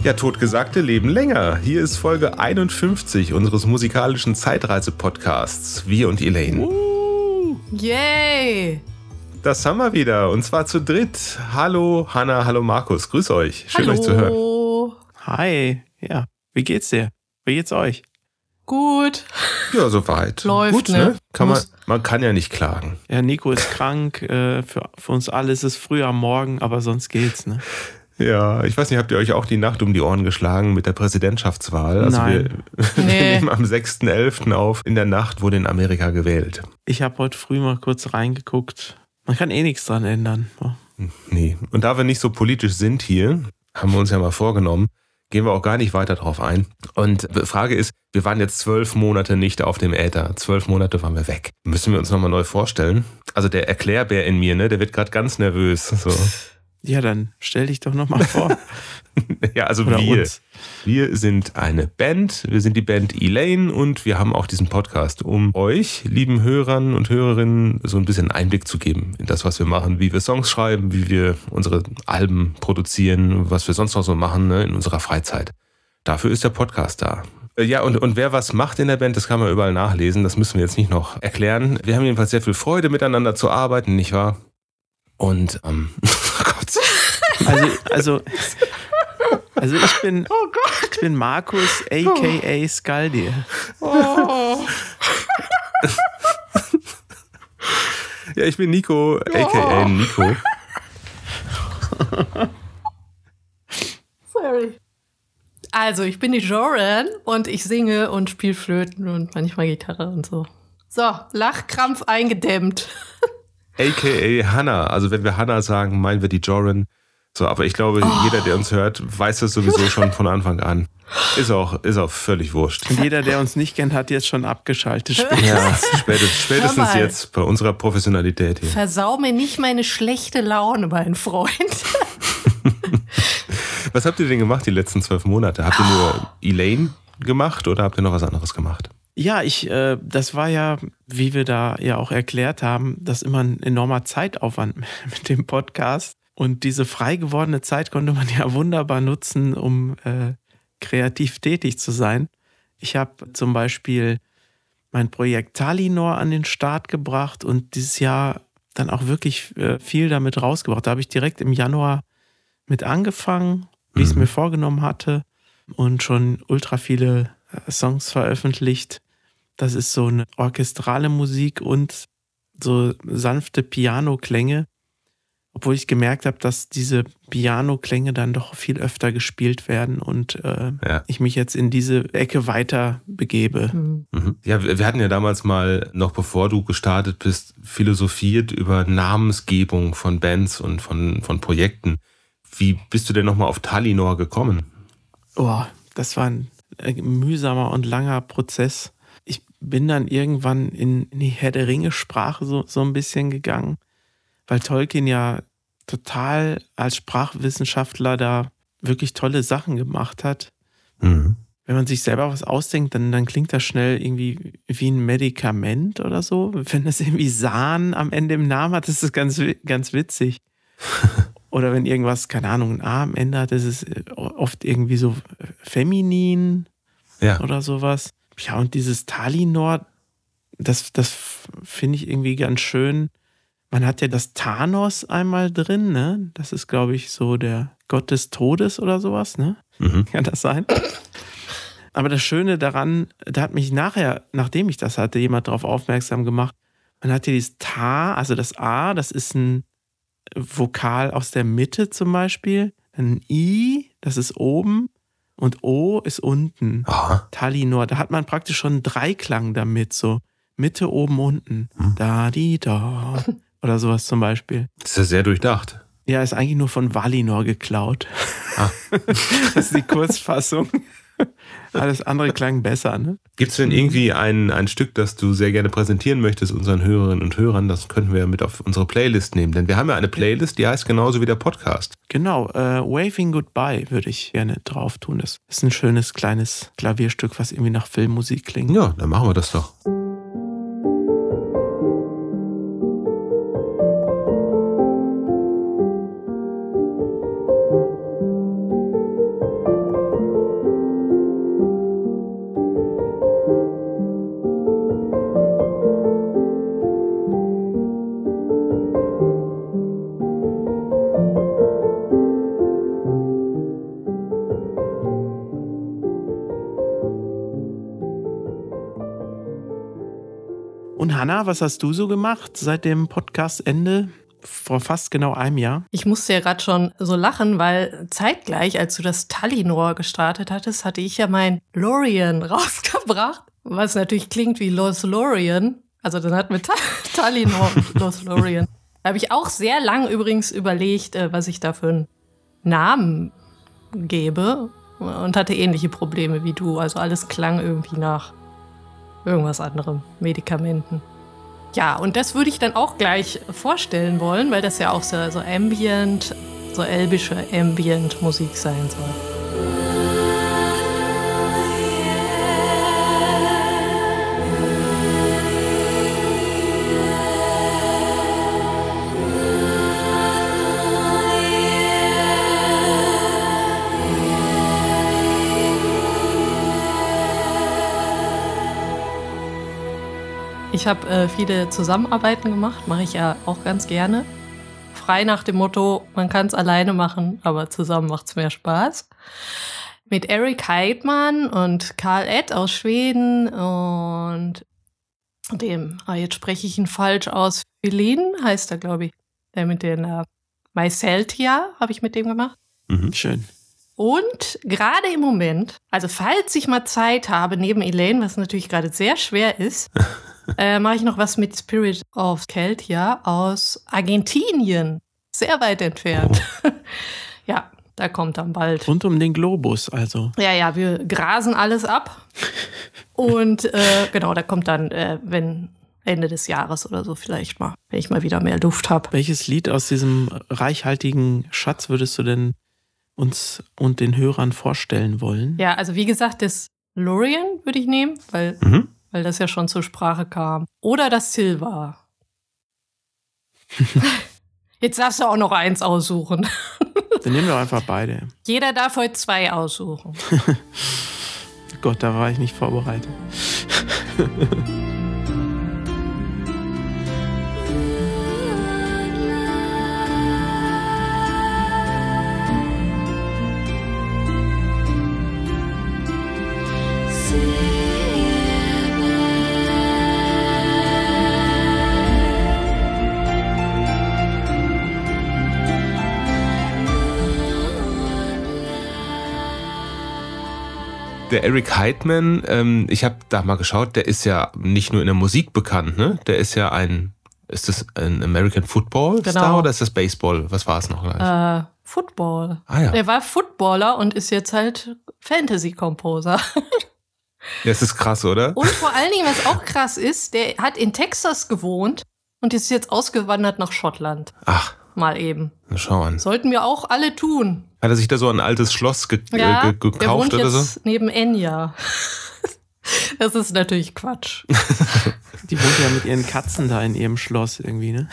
Ja, Totgesagte leben länger. Hier ist Folge 51 unseres musikalischen Zeitreise-Podcasts. Wir und Elaine. Yay! Das haben wir wieder. Und zwar zu dritt. Hallo Hanna, hallo Markus. Grüß euch. Schön, euch zu hören. Hi. Ja, wie geht's dir? Wie geht's euch? Gut. Ja, soweit. Läuft, gut, ne? Man kann ja nicht klagen. Ja, Nico ist krank. Für uns alle ist es früh am Morgen, aber sonst geht's, ne? Ja, ich weiß nicht, habt ihr euch auch die Nacht um die Ohren geschlagen mit der Präsidentschaftswahl? Also Nein. Wir nehmen am 6.11. auf. In der Nacht wurde in Amerika gewählt. Ich habe heute früh mal kurz reingeguckt. Man kann eh nichts dran ändern. Nee. Und da wir nicht so politisch sind hier, haben wir uns ja mal vorgenommen, gehen wir auch gar nicht weiter drauf ein. Und die Frage ist, wir waren jetzt 12 Monate nicht auf dem Äther. 12 Monate waren wir weg. Müssen wir uns nochmal neu vorstellen? Also der Erklärbär in mir, ne, der wird gerade ganz nervös. So. Ja, dann stell dich doch nochmal vor. Ja, also Oder wir. uns. Wir sind eine Band. Wir sind die Band Elaine und wir haben auch diesen Podcast, um euch, lieben Hörern und Hörerinnen, so ein bisschen Einblick zu geben in das, was wir machen, wie wir Songs schreiben, wie wir unsere Alben produzieren, was wir sonst noch so machen, ne, in unserer Freizeit. Dafür ist der Podcast da. Ja, und wer was macht in der Band, das kann man überall nachlesen. Das müssen wir jetzt nicht noch erklären. Wir haben jedenfalls sehr viel Freude, miteinander zu arbeiten, nicht wahr? Und, oh Gott. Also ich bin Markus, a.k.a. Skaldir. Oh. Ja, ich bin Nico, a.k.a. Nico. Sorry. Also, ich bin die Joran und ich singe und spiele Flöten und manchmal Gitarre und so. So, Lachkrampf eingedämmt. A.k.a. Hanna. Also wenn wir Hanna sagen, meinen wir die Joran. So, aber ich glaube, jeder, der uns hört, weiß das sowieso schon von Anfang an. Ist auch völlig wurscht. Und jeder, der uns nicht kennt, hat jetzt schon abgeschaltet. Ja, spätestens jetzt bei unserer Professionalität hier. Versau mir nicht meine schlechte Laune, mein Freund. Was habt ihr denn gemacht die letzten 12 Monate? Habt ihr nur Elaine gemacht oder habt ihr noch was anderes gemacht? Ja, das war ja, wie wir da ja auch erklärt haben, das immer ein enormer Zeitaufwand mit dem Podcast. Und diese frei gewordene Zeit konnte man ja wunderbar nutzen, um kreativ tätig zu sein. Ich habe zum Beispiel mein Projekt Talinor an den Start gebracht und dieses Jahr dann auch wirklich viel damit rausgebracht. Da habe ich direkt im Januar mit angefangen, wie ich es mir vorgenommen hatte und schon ultra viele Songs veröffentlicht. Das ist so eine orchestrale Musik und so sanfte Piano-Klänge. Obwohl ich gemerkt habe, dass diese Piano-Klänge dann doch viel öfter gespielt werden und ich mich jetzt in diese Ecke weiter begebe. Mhm. Ja, wir hatten ja damals mal, noch bevor du gestartet bist, philosophiert über Namensgebung von Bands und von Projekten. Wie bist du denn nochmal auf Talinor gekommen? Oh, das war ein mühsamer und langer Prozess. Ich bin dann irgendwann in die Herr der Ringe-Sprache so ein bisschen gegangen, weil Tolkien ja total als Sprachwissenschaftler da wirklich tolle Sachen gemacht hat. Mhm. Wenn man sich selber was ausdenkt, dann klingt das schnell irgendwie wie ein Medikament oder so. Wenn das irgendwie Sahn am Ende im Namen hat, ist das ganz, ganz witzig. Oder wenn irgendwas, keine Ahnung, ein A am Ende hat, ist es oft irgendwie so feminin oder sowas. Ja, und dieses Talinor, das finde ich irgendwie ganz schön. Man hat ja das Thanos einmal drin, ne? Das ist, glaube ich, so der Gott des Todes oder sowas, ne? Mhm. Kann das sein? Aber das Schöne daran, da hat mich nachher, nachdem ich das hatte, jemand darauf aufmerksam gemacht, man hat hier dieses Ta, also das A, das ist ein Vokal aus der Mitte zum Beispiel, ein I, das ist oben und O ist unten. Aha. Talinor, da hat man praktisch schon einen Dreiklang damit, so Mitte, oben, unten. Da, di, da. Oder sowas zum Beispiel. Das ist ja sehr durchdacht. Ja, ist eigentlich nur von Valinor geklaut. Ah. Das ist die Kurzfassung. Alles andere klang besser, ne? Gibt es denn irgendwie ein Stück, das du sehr gerne präsentieren möchtest unseren Hörerinnen und Hörern? Das könnten wir mit auf unsere Playlist nehmen. Denn wir haben ja eine Playlist, die heißt genauso wie der Podcast. Genau, Waving Goodbye würde ich gerne drauf tun. Das ist ein schönes kleines Klavierstück, was irgendwie nach Filmmusik klingt. Ja, dann machen wir das doch. Und Hannah, was hast du so gemacht seit dem Podcast-Ende? Vor fast genau einem Jahr. Ich musste ja gerade schon so lachen, weil zeitgleich, als du das Talinor gestartet hattest, hatte ich ja mein Lorien rausgebracht, was natürlich klingt wie Los Lorien. Also dann hatten wir Talinor und Los Lorien. Da habe ich auch sehr lang übrigens überlegt, was ich da für einen Namen gebe und hatte ähnliche Probleme wie du. Also alles klang irgendwie nach irgendwas anderem, Medikamenten. Ja, und das würde ich dann auch gleich vorstellen wollen, weil das ja auch so Ambient, so elbische Ambient-Musik sein soll. Ich habe viele Zusammenarbeiten gemacht, mache ich ja auch ganz gerne. Frei nach dem Motto, man kann es alleine machen, aber zusammen macht es mehr Spaß. Mit Eric Heidmann und Karl Ed aus Schweden und dem, jetzt spreche ich ihn falsch aus, Philin heißt er, glaube ich. Der mit den Myceltia habe ich mit dem gemacht. Schön. Und gerade im Moment, also falls ich mal Zeit habe, neben Elaine, was natürlich gerade sehr schwer ist, mache ich noch was mit Spirit of Celtia aus Argentinien. Sehr weit entfernt. Oh. Ja, da kommt dann bald. Rund um den Globus also. Ja, wir grasen alles ab. Und genau, da kommt dann, wenn Ende des Jahres oder so vielleicht mal, wenn ich mal wieder mehr Luft habe. Welches Lied aus diesem reichhaltigen Schatz würdest du denn uns und den Hörern vorstellen wollen? Ja, also wie gesagt, das Lorien würde ich nehmen, weil das ja schon zur Sprache kam. Oder das Silva. Jetzt darfst du auch noch eins aussuchen. Dann nehmen wir einfach beide. Jeder darf heute 2 aussuchen. Gott, da war ich nicht vorbereitet. Der Eric Heidmann, ich habe da mal geschaut, der ist ja nicht nur in der Musik bekannt, ne? Der ist ja ist das ein American Football Star oder ist das Baseball? Was war es noch gleich? Football. Ah, ja. Der war Footballer und ist jetzt halt Fantasy-Composer. Ja, das ist krass, oder? Und vor allen Dingen, was auch krass ist, der hat in Texas gewohnt und ist jetzt ausgewandert nach Schottland. Ach. Mal eben. Na, schau an. Sollten wir auch alle tun. Hat er sich da so ein altes Schloss gekauft der wohnt oder so? Jetzt neben Enya. Das ist natürlich Quatsch. Die wohnt ja mit ihren Katzen da in ihrem Schloss irgendwie, ne?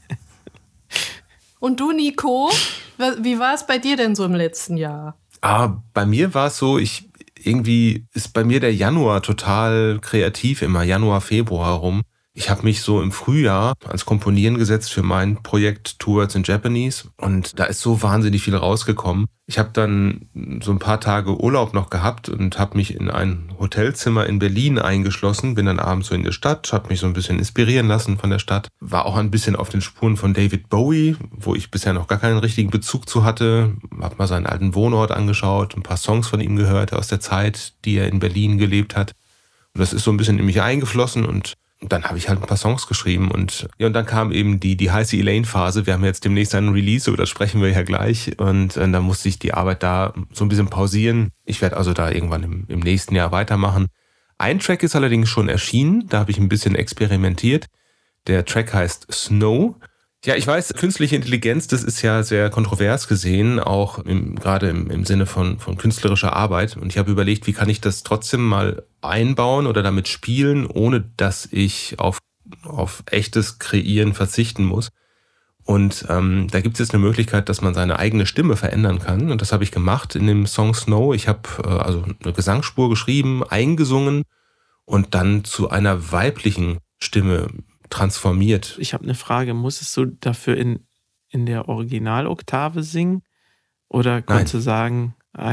Und du, Nico, wie war es bei dir denn so im letzten Jahr? Bei mir war es so, irgendwie ist bei mir der Januar total kreativ, immer Januar, Februar rum. Ich habe mich so im Frühjahr ans Komponieren gesetzt für mein Projekt Two Words in Japanese und da ist so wahnsinnig viel rausgekommen. Ich habe dann so ein paar Tage Urlaub noch gehabt und habe mich in ein Hotelzimmer in Berlin eingeschlossen, bin dann abends so in die Stadt, habe mich so ein bisschen inspirieren lassen von der Stadt, war auch ein bisschen auf den Spuren von David Bowie, wo ich bisher noch gar keinen richtigen Bezug zu hatte, habe mal seinen alten Wohnort angeschaut, ein paar Songs von ihm gehört aus der Zeit, die er in Berlin gelebt hat und das ist so ein bisschen in mich eingeflossen und dann habe ich halt ein paar Songs geschrieben und dann kam eben die heiße Elaine-Phase. Wir haben jetzt demnächst einen Release, über das sprechen wir ja gleich. Und dann musste ich die Arbeit da so ein bisschen pausieren. Ich werde also da irgendwann im nächsten Jahr weitermachen. Ein Track ist allerdings schon erschienen, da habe ich ein bisschen experimentiert. Der Track heißt Snow. Ja, ich weiß, künstliche Intelligenz, das ist ja sehr kontrovers gesehen, auch gerade im Sinne von künstlerischer Arbeit. Und ich habe überlegt, wie kann ich das trotzdem mal einbauen oder damit spielen, ohne dass ich auf echtes Kreieren verzichten muss. Und da gibt es jetzt eine Möglichkeit, dass man seine eigene Stimme verändern kann. Und das habe ich gemacht in dem Song Snow. Ich habe also eine Gesangsspur geschrieben, eingesungen und dann zu einer weiblichen Stimme transformiert. Ich habe eine Frage, musstest du dafür in der Originaloktave singen? Oder konntest du sagen, eine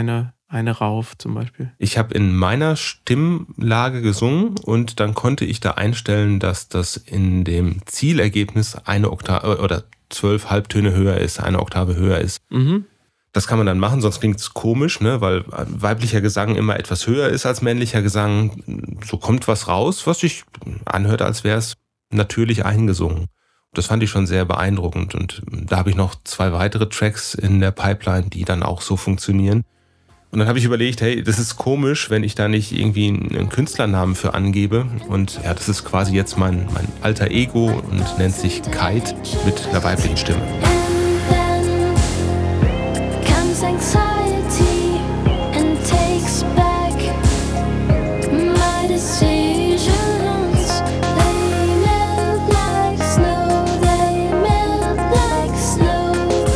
eine rauf zum Beispiel? Ich habe in meiner Stimmlage gesungen und dann konnte ich da einstellen, dass das in dem Zielergebnis eine Oktave oder 12 Halbtöne höher ist, eine Oktave höher ist. Mhm. Das kann man dann machen, sonst klingt es komisch, ne? Weil weiblicher Gesang immer etwas höher ist als männlicher Gesang. So kommt was raus, was sich anhört, als wäre es natürlich eingesungen. Das fand ich schon sehr beeindruckend und da habe ich noch 2 weitere Tracks in der Pipeline, die dann auch so funktionieren. Und dann habe ich überlegt, hey, das ist komisch, wenn ich da nicht irgendwie einen Künstlernamen für angebe. Und ja, das ist quasi jetzt mein alter Ego und nennt sich Kite mit einer weiblichen Stimme. Anxiety and takes back my decisions. They melt like snow, they melt like snow.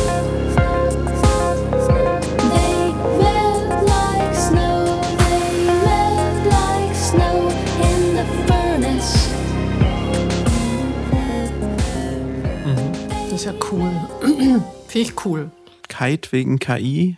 They melt like snow, they melt like snow in the furnace. Das ist ja cool. Finde ich cool. Kite wegen KI?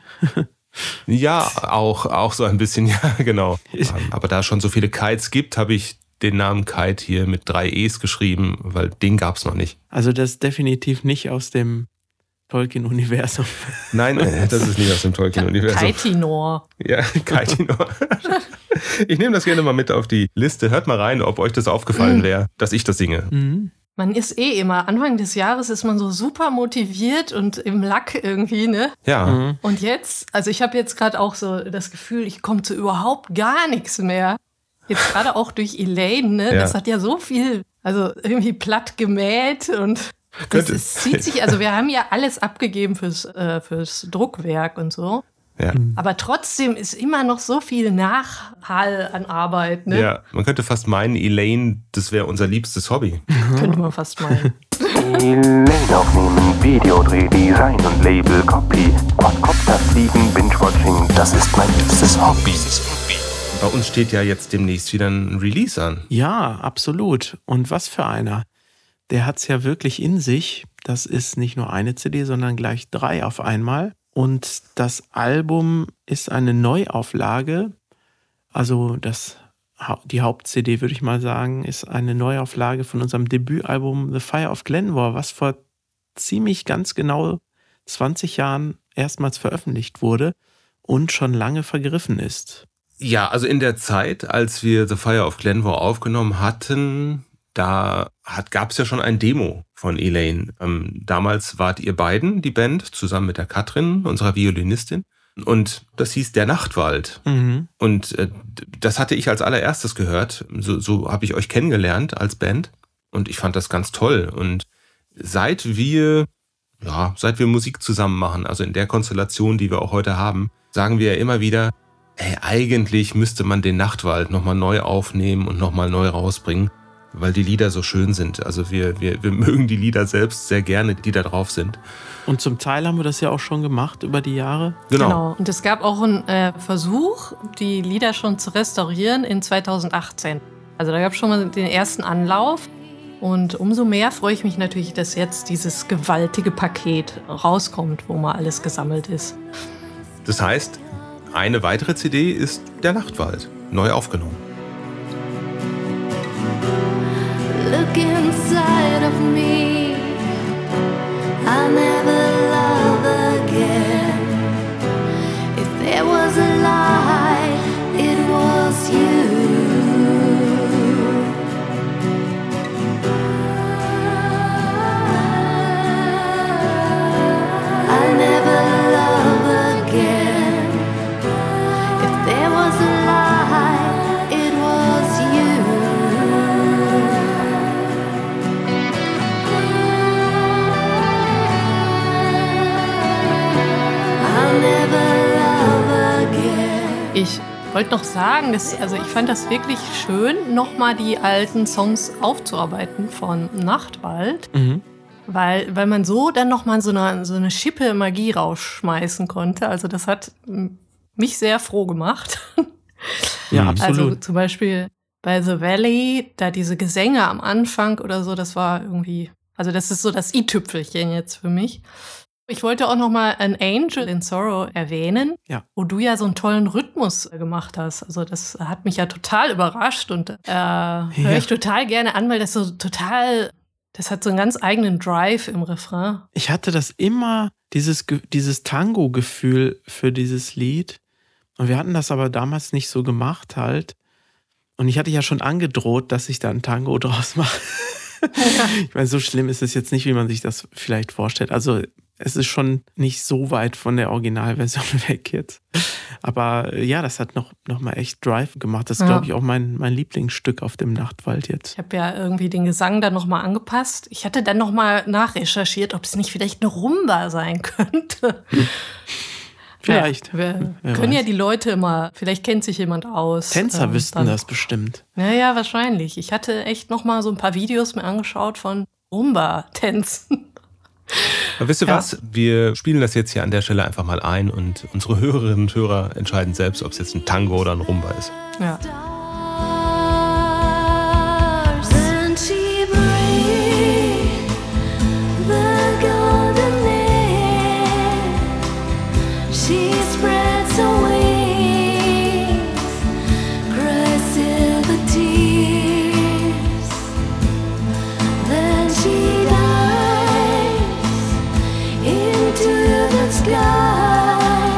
Ja, auch so ein bisschen, ja, genau. Aber da es schon so viele Kites gibt, habe ich den Namen Kite hier mit 3 E's geschrieben, weil den gab es noch nicht. Also das ist definitiv nicht aus dem Tolkien-Universum. Nein, das ist nicht aus dem Tolkien-Universum. Kaitinor. Ja, Kaitinor. Ich nehme das gerne mal mit auf die Liste. Hört mal rein, ob euch das aufgefallen wäre, dass ich das singe. Mhm. Man ist immer, Anfang des Jahres ist man so super motiviert und im Lack irgendwie, ne? Ja. Mhm. Und jetzt, also ich habe jetzt gerade auch so das Gefühl, ich komme zu überhaupt gar nichts mehr. Jetzt gerade auch durch Elaine, ne? Ja. Das hat ja so viel, also irgendwie platt gemäht und es zieht sich, also wir haben ja alles abgegeben fürs Druckwerk und so. Ja. Aber trotzdem ist immer noch so viel Nachhall an Arbeit, ne? Ja, man könnte fast meinen, Elaine, das wäre unser liebstes Hobby. Könnte man fast meinen. Elaine aufnehmen, Videodreh, Design und Label, Copy, Quadcopter fliegen, Binge-Watching, das ist mein liebstes Hobby. Bei uns steht ja jetzt demnächst wieder ein Release an. Ja, absolut. Und was für einer. Der hat es ja wirklich in sich. Das ist nicht nur eine CD, sondern gleich 3 auf einmal. Und das Album ist eine Neuauflage. Also die Haupt-CD, würde ich mal sagen, ist eine Neuauflage von unserem Debütalbum The Fire of Glenmore, was vor ziemlich ganz genau 20 Jahren erstmals veröffentlicht wurde und schon lange vergriffen ist. Ja, also in der Zeit, als wir The Fire of Glenmore aufgenommen hatten, gab es ja schon ein Demo von Elaine. Damals wart ihr beiden, die Band, zusammen mit der Katrin, unserer Violinistin. Und das hieß Der Nachtwald. Mhm. Und das hatte ich als allererstes gehört. So habe ich euch kennengelernt als Band. Und ich fand das ganz toll. Und seit wir Musik zusammen machen, also in der Konstellation, die wir auch heute haben, sagen wir ja immer wieder, eigentlich müsste man den Nachtwald nochmal neu aufnehmen und nochmal neu rausbringen, weil die Lieder so schön sind. Also wir mögen die Lieder selbst sehr gerne, die da drauf sind. Und zum Teil haben wir das ja auch schon gemacht über die Jahre. Genau. Und es gab auch einen Versuch, die Lieder schon zu restaurieren in 2018. Also da gab es schon mal den ersten Anlauf. Und umso mehr freue ich mich natürlich, dass jetzt dieses gewaltige Paket rauskommt, wo mal alles gesammelt ist. Das heißt, eine weitere CD ist Der Nachtwald, neu aufgenommen. Look inside of me. I'll never love again. If there was a lie, it was you. I'll never love again. If there was a lie, it was you. I'll never love again. Ich wollte noch sagen, ich fand das wirklich schön, nochmal die alten Songs aufzuarbeiten von Nachtwald. Mhm. Weil man so dann nochmal so eine Schippe Magie rausschmeißen konnte. Also das hat mich sehr froh gemacht. Ja, Mhm. absolut. Also zum Beispiel bei The Valley, da diese Gesänge am Anfang oder so, das war irgendwie, also das ist so das i-Tüpfelchen jetzt für mich. Ich wollte auch noch mal An Angel in Sorrow erwähnen, Ja. wo du ja so einen tollen Rhythmus gemacht hast. Also das hat mich ja total überrascht und höre ich total gerne an, weil das hat so einen ganz eigenen Drive im Refrain. Ich hatte das immer, dieses Tango-Gefühl für dieses Lied. Und wir hatten das aber damals nicht so gemacht halt. Und ich hatte ja schon angedroht, dass ich da ein Tango draus mache. Ich meine, so schlimm ist es jetzt nicht, wie man sich das vielleicht vorstellt. Also es ist schon nicht so weit von der Originalversion weg jetzt. Aber ja, das hat noch mal echt Drive gemacht. Das ist, glaube ich, auch mein Lieblingsstück auf dem Nachtwald jetzt. Ich habe ja irgendwie den Gesang dann noch mal angepasst. Ich hatte dann noch mal nachrecherchiert, ob es nicht vielleicht eine Rumba sein könnte. Vielleicht. Ja, wir können ja die Leute immer, vielleicht kennt sich jemand aus. Tänzer wüssten das bestimmt. Ja, wahrscheinlich. Ich hatte echt noch mal so ein paar Videos mir angeschaut von Rumba-Tänzen. Aber wisst ihr was? Wir spielen das jetzt hier an der Stelle einfach mal ein und unsere Hörerinnen und Hörer entscheiden selbst, ob es jetzt ein Tango oder ein Rumba ist. Ja. Then she breathed the golden air. She spreads her wings, cries silver tears. Then she dives into the sky,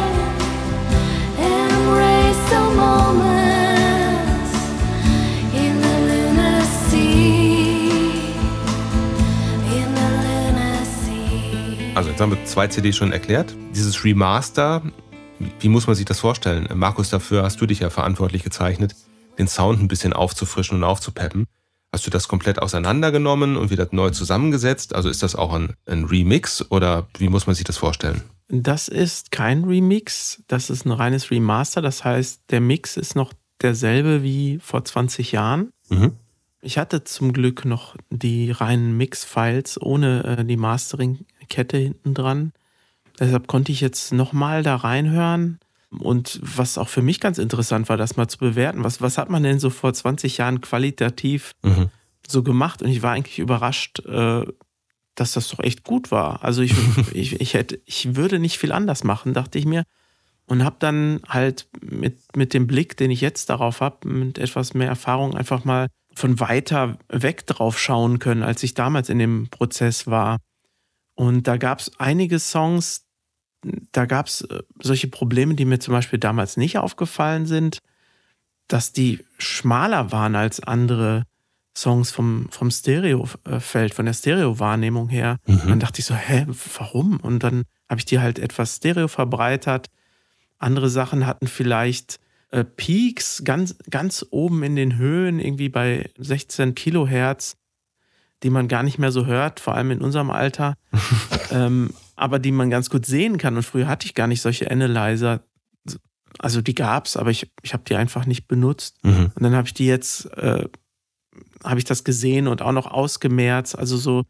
embrace the moments in the lunar sea, in the lunar sea. Also jetzt haben wir 2 CDs schon erklärt. Dieses Remaster, wie muss man sich das vorstellen? Markus, dafür hast du dich ja verantwortlich gezeichnet, den Sound ein bisschen aufzufrischen und aufzupeppen. Hast du das komplett auseinandergenommen und wieder neu zusammengesetzt? Also ist das auch ein Remix oder wie muss man sich das vorstellen? Das ist kein Remix, das ist ein reines Remaster. Das heißt, der Mix ist noch derselbe wie vor 20 Jahren. Mhm. Ich hatte zum Glück noch die reinen Mix-Files ohne die Mastering-Kette hinten dran. Deshalb konnte ich jetzt nochmal da reinhören. Und was auch für mich ganz interessant war, das mal zu bewerten. Was hat man denn so vor 20 Jahren qualitativ so gemacht? Und ich war eigentlich überrascht, dass das doch echt gut war. Also ich würde nicht viel anders machen, dachte ich mir. Und habe dann halt mit dem Blick, den ich jetzt darauf habe, mit etwas mehr Erfahrung einfach mal von weiter weg drauf schauen können, als ich damals in dem Prozess war. Und da gab es einige Songs, da gab es solche Probleme, die mir zum Beispiel damals nicht aufgefallen sind, dass die schmaler waren als andere Songs vom Stereofeld, von der Stereowahrnehmung her. Dann dachte ich so, warum? Und dann habe ich die halt etwas Stereo verbreitert. Andere Sachen hatten vielleicht Peaks ganz oben in den Höhen, irgendwie bei 16 Kilohertz, die man gar nicht mehr so hört, vor allem in unserem Alter, aber die man ganz gut sehen kann. Und früher hatte ich gar nicht solche Analyzer. Also die gab's, aber ich habe die einfach nicht benutzt. Und dann habe ich die jetzt, habe ich das gesehen und auch noch ausgemerzt. Also so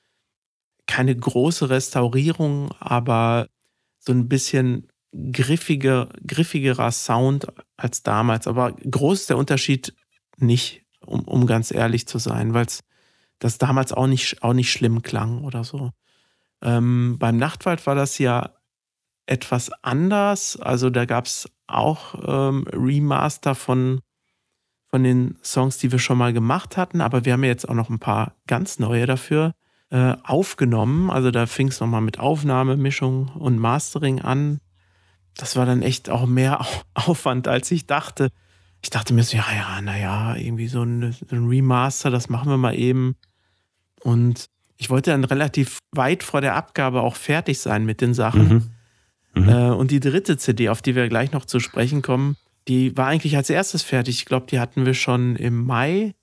keine große Restaurierung, aber so ein bisschen griffigerer Sound als damals. Aber groß ist der Unterschied nicht, um ganz ehrlich zu sein, weil das damals auch nicht schlimm klang oder so. Beim Nachtwald war das ja etwas anders. Also da gab es auch Remaster von den Songs, die wir schon mal gemacht hatten. Aber wir haben ja jetzt auch noch ein paar ganz neue dafür aufgenommen. Also da fing es nochmal mit Aufnahme, Mischung und Mastering an. Das war dann echt auch mehr Aufwand, als ich dachte. Ich dachte mir so, irgendwie so ein Remaster, das machen wir mal eben. Und ich wollte dann relativ weit vor der Abgabe auch fertig sein mit den Sachen. Und die dritte CD, auf die wir gleich noch zu sprechen kommen, die war eigentlich als erstes fertig. Ich glaube, die hatten wir schon im Mai,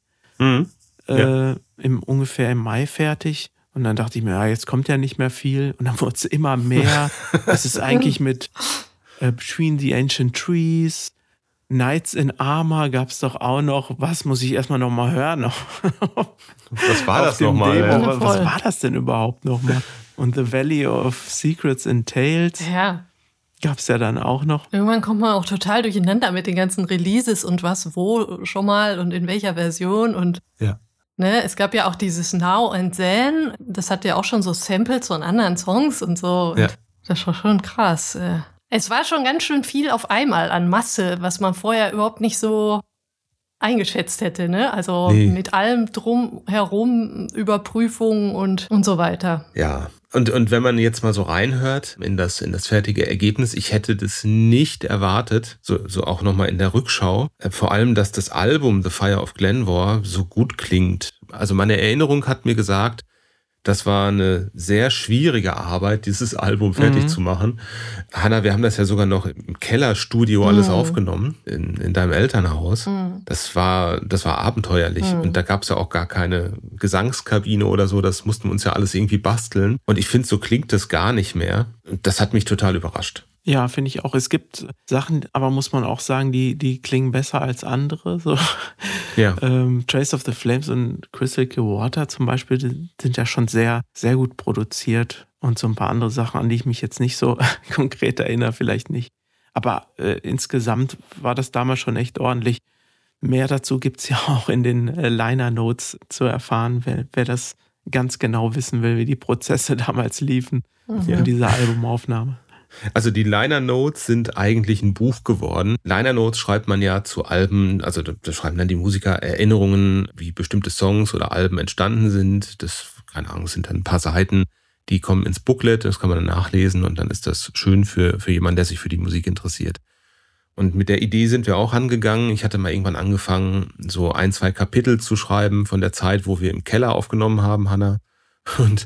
ungefähr im Mai fertig. Und dann dachte ich mir, jetzt kommt ja nicht mehr viel. Und dann wurde es immer mehr. Das ist eigentlich mit Between the Ancient Trees, Nights in Armor gab es doch auch noch. Was muss ich erstmal nochmal hören? Was war das nochmal? Was war das denn überhaupt nochmal? Und The Valley of Secrets and Tales gab es ja dann auch noch. Irgendwann kommt man auch total durcheinander mit den ganzen Releases und was wo schon mal und in welcher Version. Und Ne, es gab ja auch dieses Now and Then, das hat ja auch schon so Samples von anderen Songs und so. Ja. Und das war schon krass. Es war schon ganz schön viel auf einmal an Masse, was man vorher überhaupt nicht so eingeschätzt hätte. Ne? Also Nee. mit allem drumherum, Überprüfungen und so weiter. Ja, und wenn man jetzt mal so reinhört in das fertige Ergebnis, ich hätte das nicht erwartet, so auch nochmal in der Rückschau, vor allem, dass das Album The Fire of Glenmore so gut klingt. Also meine Erinnerung hat mir gesagt, das war eine sehr schwierige Arbeit, dieses Album fertig zu machen. Hanna, wir haben das ja sogar noch im Kellerstudio alles aufgenommen, in deinem Elternhaus. Das war abenteuerlich. Und da gab es ja auch gar keine Gesangskabine oder so. Das mussten wir uns ja alles irgendwie basteln. Und ich finde, so klingt das gar nicht mehr. Und das hat mich total überrascht. Ja, finde ich auch. Es gibt Sachen, aber muss man auch sagen, die klingen besser als andere. So. Ja. Trace of the Flames und Crystal Clear Water zum Beispiel die sind ja schon sehr, sehr gut produziert. Und so ein paar andere Sachen, an die ich mich jetzt nicht so konkret erinnere, vielleicht nicht. Aber insgesamt war das damals schon echt ordentlich. Mehr dazu gibt es ja auch in den Liner Notes zu erfahren, wer das ganz genau wissen will, wie die Prozesse damals liefen in dieser Albumaufnahme. Also die Liner Notes sind eigentlich ein Buch geworden. Liner Notes schreibt man ja zu Alben, also da schreiben dann die Musiker Erinnerungen, wie bestimmte Songs oder Alben entstanden sind. Das, keine Ahnung, sind dann ein paar Seiten, die kommen ins Booklet, das kann man dann nachlesen und dann ist das schön für jemanden, der sich für die Musik interessiert. Und mit der Idee sind wir auch angegangen. Ich hatte mal irgendwann angefangen, so 1-2 Kapitel zu schreiben von der Zeit, wo wir im Keller aufgenommen haben, Hanna. Und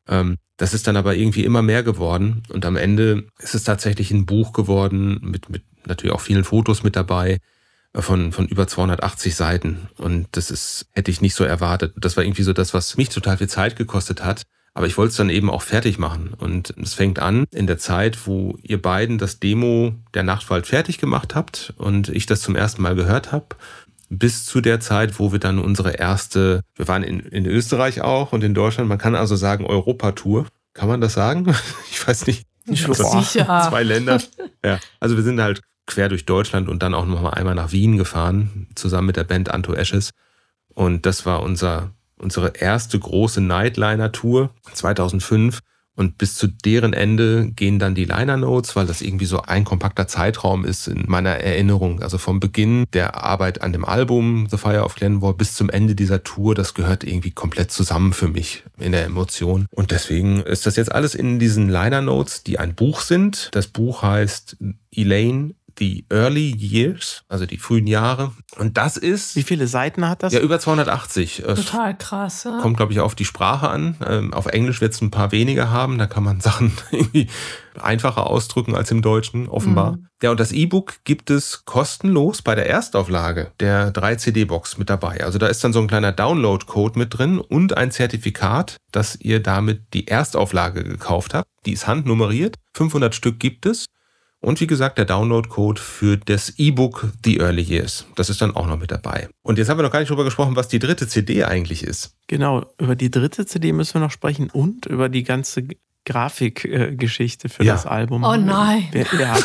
das ist dann aber irgendwie immer mehr geworden. Und am Ende ist es tatsächlich ein Buch geworden, mit natürlich auch vielen Fotos mit dabei, von über 280 Seiten. Und hätte ich nicht so erwartet. Das war irgendwie so das, was mich total viel Zeit gekostet hat. Aber ich wollte es dann eben auch fertig machen. Und es fängt an in der Zeit, wo ihr beiden das Demo der Nachtwald fertig gemacht habt und ich das zum ersten Mal gehört habe, bis zu der Zeit, wo wir dann wir waren in Österreich auch und in Deutschland, man kann also sagen Europatour. Kann man das sagen? Ich weiß nicht. Sicher. 2 Länder. Ja. Also wir sind halt quer durch Deutschland und dann auch noch mal einmal nach Wien gefahren, zusammen mit der Band Unto Ashes. Und das war unsere erste große Nightliner-Tour 2005. Und bis zu deren Ende gehen dann die Liner Notes, weil das irgendwie so ein kompakter Zeitraum ist in meiner Erinnerung. Also vom Beginn der Arbeit an dem Album The Fire of Glenmore bis zum Ende dieser Tour, das gehört irgendwie komplett zusammen für mich in der Emotion. Und deswegen ist das jetzt alles in diesen Liner Notes, die ein Buch sind. Das Buch heißt Elaine, The Early Years, also die frühen Jahre. Und das ist... Wie viele Seiten hat das? Ja, über 280. Total krass. Ja. Kommt, glaube ich, auf die Sprache an. Auf Englisch wird es ein paar weniger haben. Da kann man Sachen irgendwie einfacher ausdrücken als im Deutschen, offenbar. Ja, und das E-Book gibt es kostenlos bei der Erstauflage der 3-CD-Box mit dabei. Also da ist dann so ein kleiner Download-Code mit drin und ein Zertifikat, dass ihr damit die Erstauflage gekauft habt. Die ist handnummeriert. 500 Stück gibt es. Und wie gesagt, der Download-Code für das E-Book The Early Years. Das ist dann auch noch mit dabei. Und jetzt haben wir noch gar nicht drüber gesprochen, was die 3. CD eigentlich ist. Genau, über die 3. CD müssen wir noch sprechen und über die ganze Grafikgeschichte für das Album. Oh nein. Ja.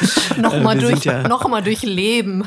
Nochmal durchleben.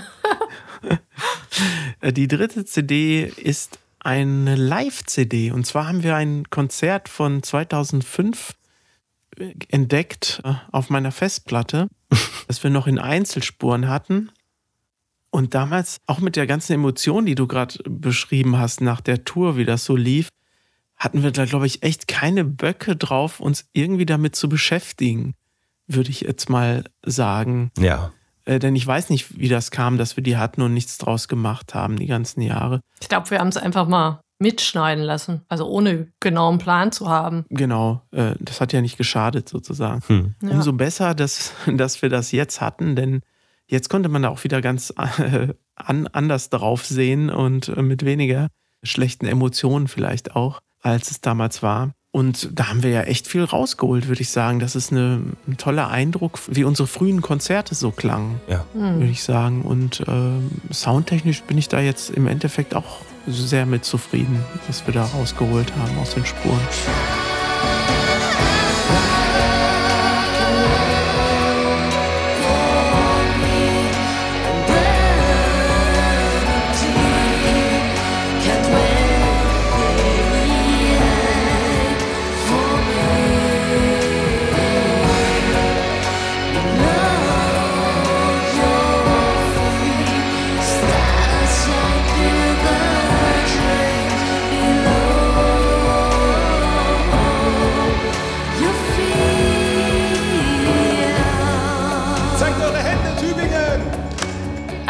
Die 3. CD ist eine Live-CD. Und zwar haben wir ein Konzert von 2005 entdeckt auf meiner Festplatte, das wir noch in Einzelspuren hatten. Und damals, auch mit der ganzen Emotion, die du gerade beschrieben hast, nach der Tour, wie das so lief, hatten wir da, glaube ich, echt keine Böcke drauf, uns irgendwie damit zu beschäftigen, würde ich jetzt mal sagen. Ja. Denn ich weiß nicht, wie das kam, dass wir die hatten und nichts draus gemacht haben die ganzen Jahre. Ich glaube, wir haben es einfach mal mitschneiden lassen, also ohne genauen Plan zu haben. Genau, das hat ja nicht geschadet sozusagen. Ja. Umso besser, dass wir das jetzt hatten, denn jetzt konnte man da auch wieder ganz anders drauf sehen und mit weniger schlechten Emotionen vielleicht auch, als es damals war. Und da haben wir ja echt viel rausgeholt, würde ich sagen. Das ist ein toller Eindruck, wie unsere frühen Konzerte so klangen, Ja. würde ich sagen. Und soundtechnisch bin ich da jetzt im Endeffekt auch sehr mit zufrieden, was wir da rausgeholt haben aus den Spuren.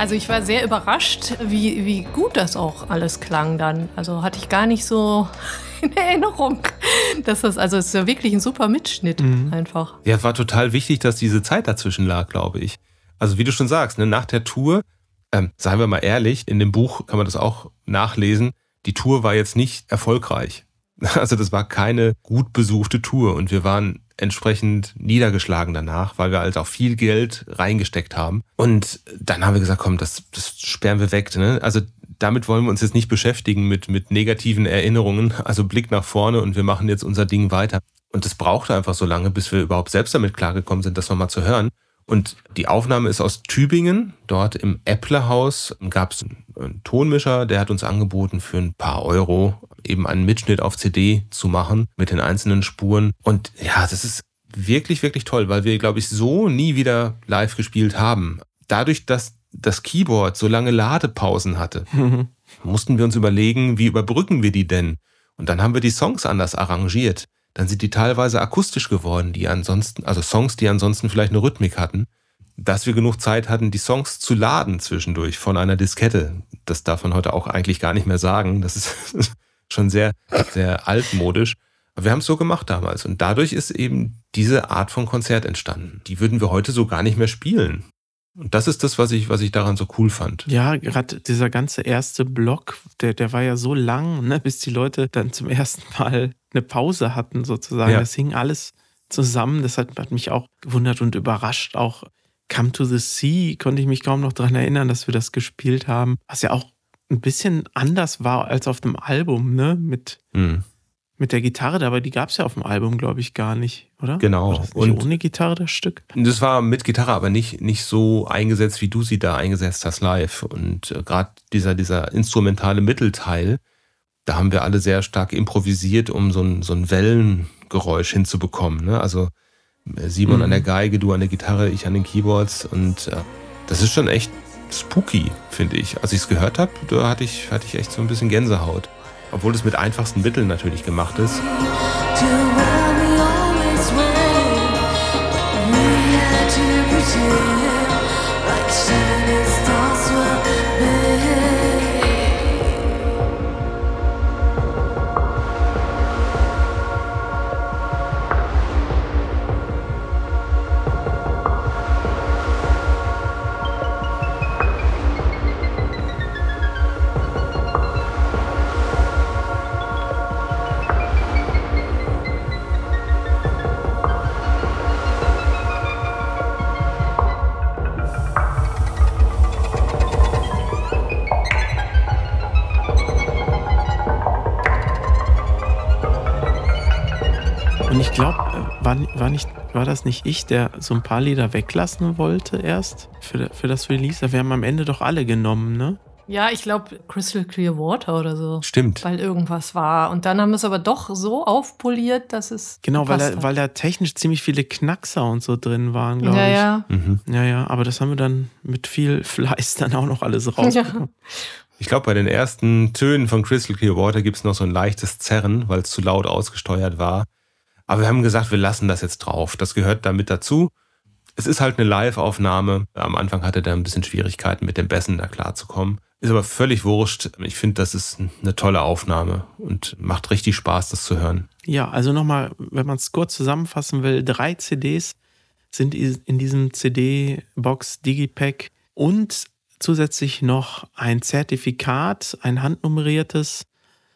Also ich war sehr überrascht, wie gut das auch alles klang dann. Also hatte ich gar nicht so in Erinnerung. Also es ist ja wirklich ein super Mitschnitt einfach. Ja, es war total wichtig, dass diese Zeit dazwischen lag, glaube ich. Also wie du schon sagst, ne, nach der Tour, seien wir mal ehrlich, in dem Buch kann man das auch nachlesen, die Tour war jetzt nicht erfolgreich. Also das war keine gut besuchte Tour und wir waren entsprechend niedergeschlagen danach, weil wir halt auch viel Geld reingesteckt haben. Und dann haben wir gesagt, komm, das sperren wir weg. Ne? Also damit wollen wir uns jetzt nicht beschäftigen mit negativen Erinnerungen. Also Blick nach vorne und wir machen jetzt unser Ding weiter. Und das brauchte einfach so lange, bis wir überhaupt selbst damit klargekommen sind, das nochmal zu hören. Und die Aufnahme ist aus Tübingen. Dort im Äpplerhaus gab es einen Tonmischer, der hat uns angeboten, für ein paar Euro eben einen Mitschnitt auf CD zu machen mit den einzelnen Spuren. Und ja, das ist wirklich, wirklich toll, weil wir, glaube ich, so nie wieder live gespielt haben. Dadurch, dass das Keyboard so lange Ladepausen hatte, mussten wir uns überlegen, wie überbrücken wir die denn? Und dann haben wir die Songs anders arrangiert. Dann sind die teilweise akustisch geworden, Songs, die ansonsten vielleicht eine Rhythmik hatten, dass wir genug Zeit hatten, die Songs zu laden zwischendurch von einer Diskette. Das darf man heute auch eigentlich gar nicht mehr sagen. Das ist schon sehr, sehr altmodisch. Aber wir haben es so gemacht damals. Und dadurch ist eben diese Art von Konzert entstanden. Die würden wir heute so gar nicht mehr spielen. Und das ist das, was ich daran so cool fand. Ja, gerade dieser ganze erste Block, der war ja so lang, ne, bis die Leute dann zum ersten Mal eine Pause hatten sozusagen. Ja. Das hing alles zusammen. Das hat mich auch gewundert und überrascht. Auch Come to the Sea konnte ich mich kaum noch daran erinnern, dass wir das gespielt haben. Was ja auch ein bisschen anders war als auf dem Album, ne? Mit der Gitarre, aber die gab es ja auf dem Album, glaube ich, gar nicht, oder? Genau. War das nicht ohne Gitarre das Stück? Das war mit Gitarre, aber nicht so eingesetzt, wie du sie da eingesetzt hast live. Und gerade dieser instrumentale Mittelteil, da haben wir alle sehr stark improvisiert, um so ein Wellengeräusch hinzubekommen. Ne? Also Simon an der Geige, du an der Gitarre, ich an den Keyboards. Und das ist schon echt spooky, finde ich. Als ich es gehört habe, da hatte ich echt so ein bisschen Gänsehaut. Obwohl es mit einfachsten Mitteln natürlich gemacht ist. To where we always went, we had to pretend like shooting stars were big. Und ich glaube, war das nicht ich, der so ein paar Lieder weglassen wollte erst für das Release? Wir haben am Ende doch alle genommen, ne? Ja, ich glaube Crystal Clear Water oder so. Stimmt. Weil irgendwas war. Und dann haben wir es aber doch so aufpoliert, dass es Genau, gepasst hat. weil da technisch ziemlich viele Knackser und so drin waren, glaube ich. Ja. Ja, aber das haben wir dann mit viel Fleiß dann auch noch alles rausgekommen. Ich glaube, bei den ersten Tönen von Crystal Clear Water gibt es noch so ein leichtes Zerren, weil es zu laut ausgesteuert war. Aber wir haben gesagt, wir lassen das jetzt drauf. Das gehört damit dazu. Es ist halt eine Live-Aufnahme. Am Anfang hatte er ein bisschen Schwierigkeiten, mit den Bässen da klarzukommen. Ist aber völlig wurscht. Ich finde, das ist eine tolle Aufnahme und macht richtig Spaß, das zu hören. Ja, also nochmal, wenn man es kurz zusammenfassen will, 3 CDs sind in diesem CD-Box Digipack und zusätzlich noch ein Zertifikat, ein handnummeriertes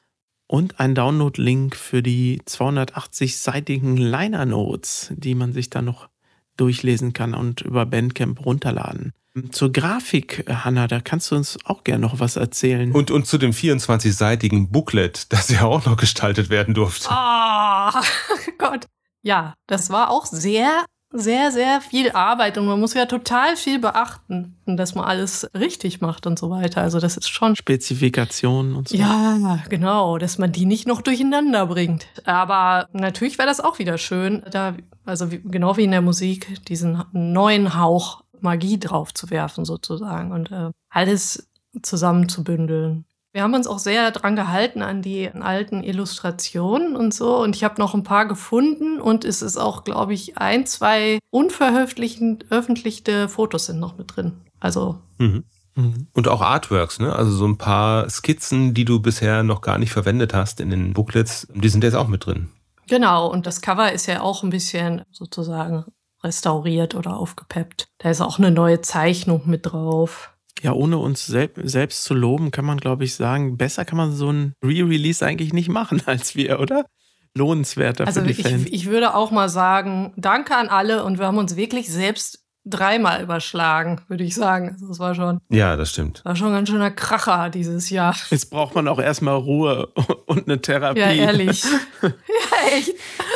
und ein Download-Link für die 280-seitigen Liner Notes, die man sich dann noch durchlesen kann und über Bandcamp runterladen. Zur Grafik, Hanna, da kannst du uns auch gerne noch was erzählen. Und zu dem 24-seitigen Booklet, das ja auch noch gestaltet werden durfte. Ah, Gott. Ja, das war auch sehr, sehr, sehr viel Arbeit und man muss ja total viel beachten, dass man alles richtig macht und so weiter. Also das ist schon... Spezifikationen und so. Ja, genau, dass man die nicht noch durcheinander bringt. Aber natürlich wäre das auch wieder schön, da, also genau wie in der Musik, diesen neuen Hauch Magie drauf zu werfen sozusagen und alles zusammenzubündeln. Wir haben uns auch sehr dran gehalten an die alten Illustrationen und so und ich habe noch ein paar gefunden und es ist auch, glaube ich, 1, 2 unveröffentlichte Fotos sind noch mit drin. Also Und auch Artworks, ne? Also so ein paar Skizzen, die du bisher noch gar nicht verwendet hast in den Booklets, die sind jetzt auch mit drin. Genau, und das Cover ist ja auch ein bisschen sozusagen restauriert oder aufgepeppt. Da ist auch eine neue Zeichnung mit drauf. Ja, ohne uns selbst zu loben, kann man, glaube ich, sagen, besser kann man so ein Re-Release eigentlich nicht machen als wir, oder? Lohnenswerter Also für die Fans. ich würde auch mal sagen, danke an alle und wir haben uns wirklich selbst 3-mal überschlagen, würde ich sagen. Also das war schon Ja, das stimmt. ein ganz schöner Kracher dieses Jahr. Jetzt braucht man auch erstmal Ruhe und eine Therapie. Ja, ehrlich. Ja, echt.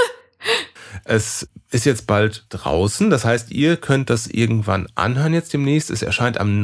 Es ist jetzt bald draußen, das heißt, ihr könnt das irgendwann anhören jetzt demnächst. Es erscheint am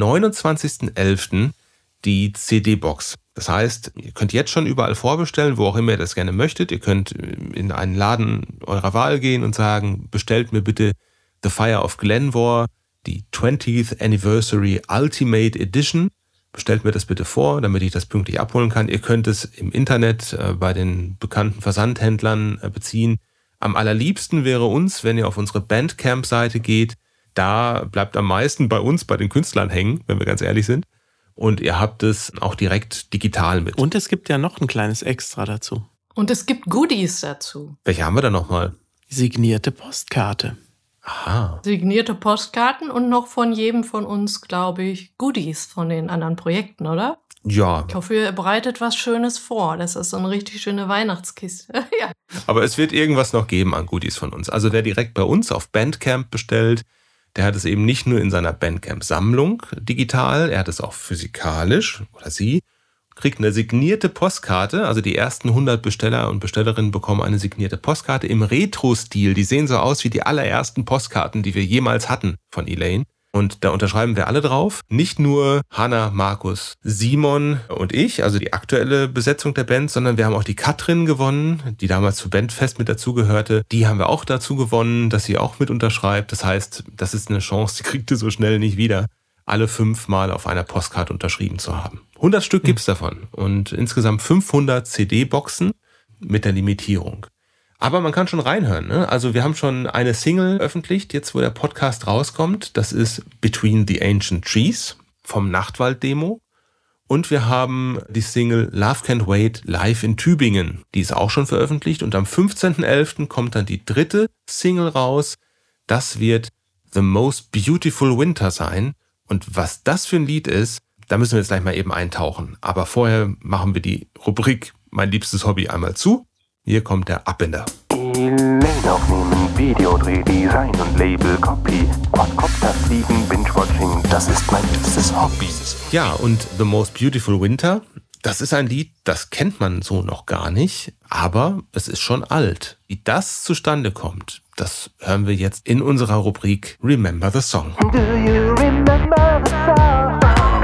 29.11. die CD-Box. Das heißt, ihr könnt jetzt schon überall vorbestellen, wo auch immer ihr das gerne möchtet. Ihr könnt in einen Laden eurer Wahl gehen und sagen, bestellt mir bitte The Fire of Glenvor, die 20th Anniversary Ultimate Edition. Bestellt mir das bitte vor, damit ich das pünktlich abholen kann. Ihr könnt es im Internet bei den bekannten Versandhändlern beziehen. Am allerliebsten wäre uns, wenn ihr auf unsere Bandcamp-Seite geht. Da bleibt am meisten bei uns, bei den Künstlern hängen, wenn wir ganz ehrlich sind. Und ihr habt es auch direkt digital mit. Und es gibt ja noch ein kleines Extra dazu. Und es gibt Goodies dazu. Welche haben wir da nochmal? Signierte Postkarte. Aha. Signierte Postkarten und noch von jedem von uns, glaube ich, Goodies von den anderen Projekten, oder? Ja, Ich hoffe, ihr bereitet was Schönes vor. Das ist so eine richtig schöne Weihnachtskiste. Ja. aber es wird irgendwas noch geben an Goodies von uns. Also wer direkt bei uns auf Bandcamp bestellt, der hat es eben nicht nur in seiner Bandcamp-Sammlung digital, er hat es auch physikalisch, oder sie, kriegt eine signierte Postkarte. Also die ersten 100 Besteller und Bestellerinnen bekommen eine signierte Postkarte im Retro-Stil. Die sehen so aus wie die allerersten Postkarten, die wir jemals hatten von Elaine. Und da unterschreiben wir alle drauf. Nicht nur Hannah, Markus, Simon und ich, also die aktuelle Besetzung der Band, sondern wir haben auch die Katrin gewonnen, die damals zu Bandfest mit dazugehörte. Die haben wir auch dazu gewonnen, dass sie auch mit unterschreibt. Das heißt, das ist eine Chance, die kriegt ihr so schnell nicht wieder, alle 5 Mal auf einer Postkarte unterschrieben zu haben. 100 Stück gibt's davon und insgesamt 500 CD-Boxen mit der Limitierung. Aber man kann schon reinhören, ne? Also wir haben schon eine Single veröffentlicht, jetzt wo der Podcast rauskommt. Das ist Between the Ancient Trees vom Nachtwald-Demo. Und wir haben die Single Love Can't Wait live in Tübingen. Die ist auch schon veröffentlicht. Und am 15.11. kommt dann die 3. Single raus. Das wird The Most Beautiful Winter sein. Und was das für ein Lied ist, da müssen wir jetzt gleich mal eben eintauchen. Aber vorher machen wir die Rubrik Mein liebstes Hobby einmal zu. Hier kommt der Abbinder. Elaine aufnehmen, Videodreh, Design und Label, Copy, Quadcopter fliegen, Binge-Watching, das ist mein liebstes Hobby. Ja, und The Most Beautiful Winter, das ist ein Lied, das kennt man so noch gar nicht, aber es ist schon alt. Wie das zustande kommt, das hören wir jetzt in unserer Rubrik Remember the Song. Do you remember the song?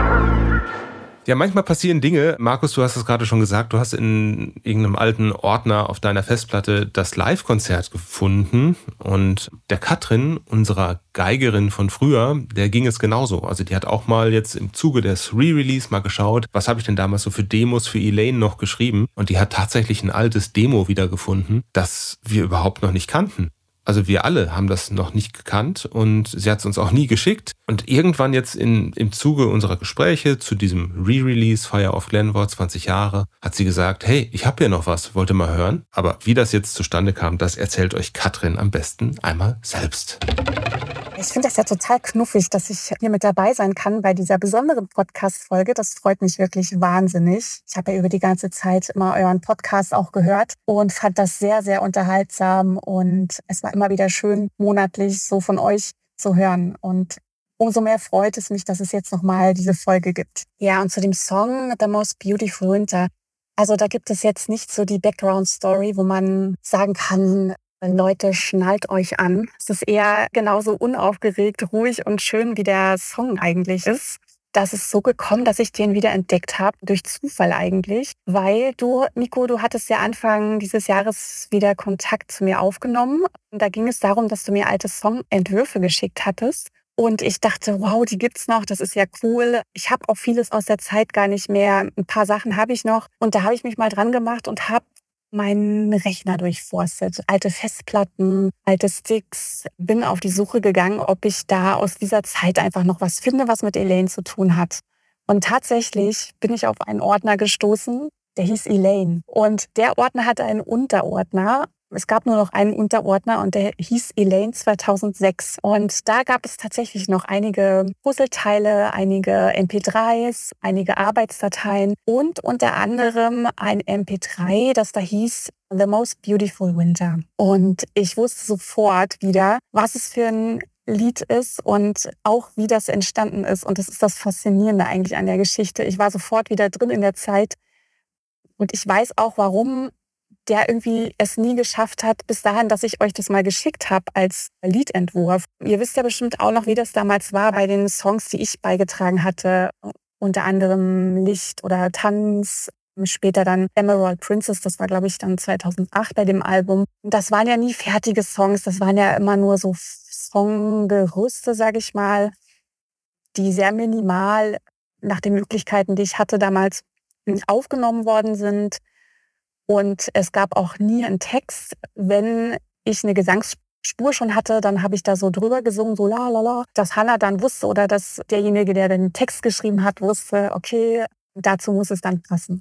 Ja, manchmal passieren Dinge. Markus, du hast es gerade schon gesagt, du hast in irgendeinem alten Ordner auf deiner Festplatte das Live-Konzert gefunden. Und der Katrin, unserer Geigerin von früher, der ging es genauso. Also die hat auch mal jetzt im Zuge des Re-Release mal geschaut, was habe ich denn damals so für Demos für Elaine noch geschrieben. Und die hat tatsächlich ein altes Demo wiedergefunden, das wir überhaupt noch nicht kannten. Also wir alle haben das noch nicht gekannt und sie hat es uns auch nie geschickt. Und irgendwann jetzt im Zuge unserer Gespräche zu diesem Re-Release Fire of Glenvor 20 Jahre hat sie gesagt, hey, ich habe hier noch was, wollt ihr mal hören? Aber wie das jetzt zustande kam, das erzählt euch Katrin am besten einmal selbst. Ich finde das ja total knuffig, dass ich hier mit dabei sein kann bei dieser besonderen Podcast-Folge. Das freut mich wirklich wahnsinnig. Ich habe ja über die ganze Zeit immer euren Podcast auch gehört und fand das sehr, sehr unterhaltsam. Und es war immer wieder schön, monatlich so von euch zu hören. Und umso mehr freut es mich, dass es jetzt nochmal diese Folge gibt. Ja, und zu dem Song The Most Beautiful Winter. Also da gibt es jetzt nicht so die Background-Story, wo man sagen kann, Leute, schnallt euch an. Es ist eher genauso unaufgeregt, ruhig und schön, wie der Song eigentlich ist. Das ist so gekommen, dass ich den wieder entdeckt habe, durch Zufall eigentlich. Weil du, Nico, du hattest ja Anfang dieses Jahres wieder Kontakt zu mir aufgenommen. Und da ging es darum, dass du mir alte Songentwürfe geschickt hattest. Und ich dachte, wow, die gibt's noch, das ist ja cool. Ich habe auch vieles aus der Zeit gar nicht mehr. Ein paar Sachen habe ich noch. Und da habe ich mich mal dran gemacht und habe meinen Rechner durchforstet. Alte Festplatten, alte Sticks. Bin auf die Suche gegangen, ob ich da aus dieser Zeit einfach noch was finde, was mit Elaine zu tun hat. Und tatsächlich bin ich auf einen Ordner gestoßen, der hieß Elaine. Und der Ordner hatte einen Unterordner. Es gab nur noch einen Unterordner und der hieß Elaine 2006. Und da gab es tatsächlich noch einige Puzzleteile, einige MP3s, einige Arbeitsdateien und unter anderem ein MP3, das da hieß The Most Beautiful Winter. Und ich wusste sofort wieder, was es für ein Lied ist und auch wie das entstanden ist. Und das ist das Faszinierende eigentlich an der Geschichte. Ich war sofort wieder drin in der Zeit und ich weiß auch, warum der irgendwie es nie geschafft hat, bis dahin, dass ich euch das mal geschickt habe als Liedentwurf. Ihr wisst ja bestimmt auch noch, wie das damals war bei den Songs, die ich beigetragen hatte. Unter anderem Licht oder Tanz, später dann Emerald Princess, das war, glaube ich, dann 2008 bei dem Album. Das waren ja nie fertige Songs, das waren ja immer nur so Songgerüste, sage ich mal, die sehr minimal nach den Möglichkeiten, die ich hatte damals, aufgenommen worden sind. Und es gab auch nie einen Text. Wenn ich eine Gesangsspur schon hatte, dann habe ich da so drüber gesungen, so la la la, dass Hannah dann wusste oder dass derjenige, der den Text geschrieben hat, wusste, okay, dazu muss es dann passen.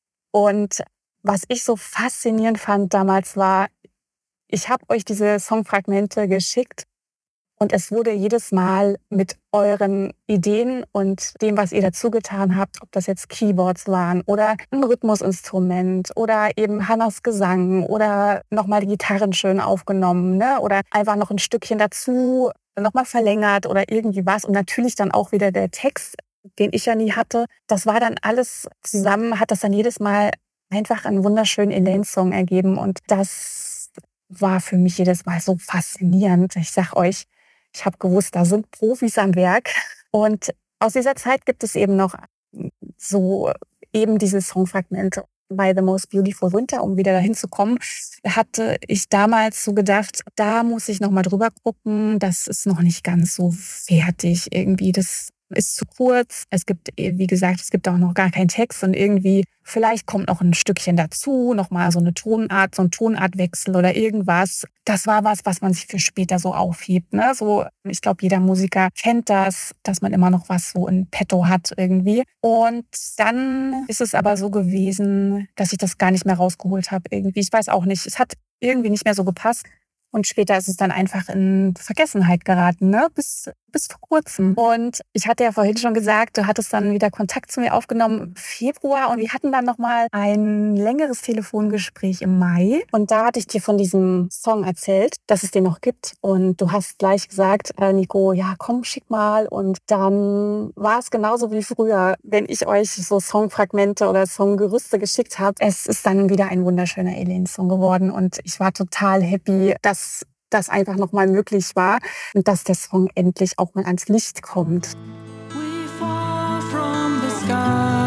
Und was ich so faszinierend fand damals war, ich habe euch diese Songfragmente geschickt und es wurde jedes Mal mit euren Ideen und dem, was ihr dazu getan habt, ob das jetzt Keyboards waren oder ein Rhythmusinstrument oder eben Hannas Gesang oder nochmal die Gitarren schön aufgenommen, ne? Oder einfach noch ein Stückchen dazu, nochmal verlängert oder irgendwie was. Und natürlich dann auch wieder der Text, den ich ja nie hatte. Das war dann alles zusammen, hat das dann jedes Mal einfach einen wunderschönen Elaine-Song ergeben. Und das war für mich jedes Mal so faszinierend. Ich sag euch, ich habe gewusst, da sind Profis am Werk. Und aus dieser Zeit gibt es eben noch so eben diese Songfragmente. Bei The Most Beautiful Winter, um wieder dahin zu kommen, hatte ich damals so gedacht, da muss ich noch mal drüber gucken. Das ist noch nicht ganz so fertig irgendwie. Das ist zu kurz. Es gibt, wie gesagt, es gibt auch noch gar keinen Text und irgendwie vielleicht kommt noch ein Stückchen dazu, noch mal so eine Tonart, so ein Tonartwechsel oder irgendwas. Das war was man sich für später so aufhebt, ne? So, ich glaube, jeder Musiker kennt das, dass man immer noch was so in petto hat irgendwie. Und dann ist es aber so gewesen, dass ich das gar nicht mehr rausgeholt habe irgendwie. Ich weiß auch nicht, es hat irgendwie nicht mehr so gepasst. Und später ist es dann einfach in Vergessenheit geraten, ne? Bis vor kurzem. Und ich hatte ja vorhin schon gesagt, du hattest dann wieder Kontakt zu mir aufgenommen im Februar und wir hatten dann nochmal ein längeres Telefongespräch im Mai. Und da hatte ich dir von diesem Song erzählt, dass es den noch gibt. Und du hast gleich gesagt, Nico, ja komm, schick mal. Und dann war es genauso wie früher, wenn ich euch so Songfragmente oder Songgerüste geschickt habe. Es ist dann wieder ein wunderschöner Elaine-Song geworden. Und ich war total happy, dass das einfach nochmal möglich war und dass der Song endlich auch mal ans Licht kommt. We fall from the sky,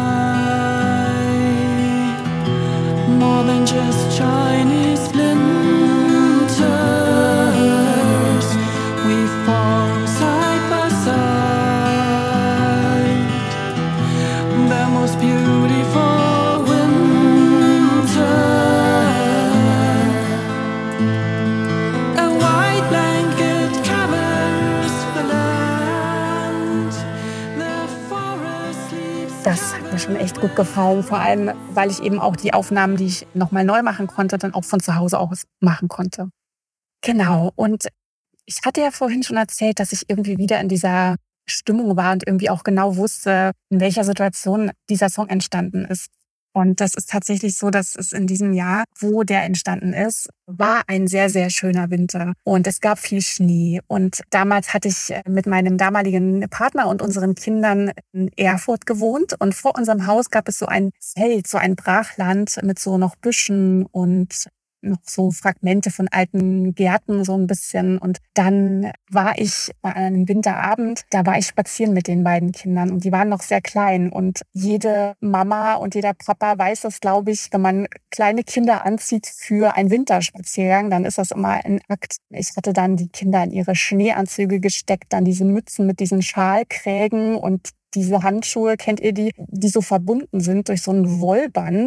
more than just Chinese splinters. We fall side by side, the most beautiful winter. Das hat mir schon echt gut gefallen, vor allem, weil ich eben auch die Aufnahmen, die ich nochmal neu machen konnte, dann auch von zu Hause aus machen konnte. Genau, und ich hatte ja vorhin schon erzählt, dass ich irgendwie wieder in dieser Stimmung war und irgendwie auch genau wusste, in welcher Situation dieser Song entstanden ist. Und das ist tatsächlich so, dass es in diesem Jahr, wo der entstanden ist, war ein sehr, sehr schöner Winter. Und es gab viel Schnee. Und damals hatte ich mit meinem damaligen Partner und unseren Kindern in Erfurt gewohnt. Und vor unserem Haus gab es so ein Feld, so ein Brachland mit so noch Büschen und noch so Fragmente von alten Gärten so ein bisschen. Und dann war ich an einem Winterabend, da war ich spazieren mit den beiden Kindern und die waren noch sehr klein. Und jede Mama und jeder Papa weiß das, glaube ich, wenn man kleine Kinder anzieht für einen Winterspaziergang, dann ist das immer ein Akt. Ich hatte dann die Kinder in ihre Schneeanzüge gesteckt, dann diese Mützen mit diesen Schalkrägen und diese Handschuhe, kennt ihr die so verbunden sind durch so ein Wollband.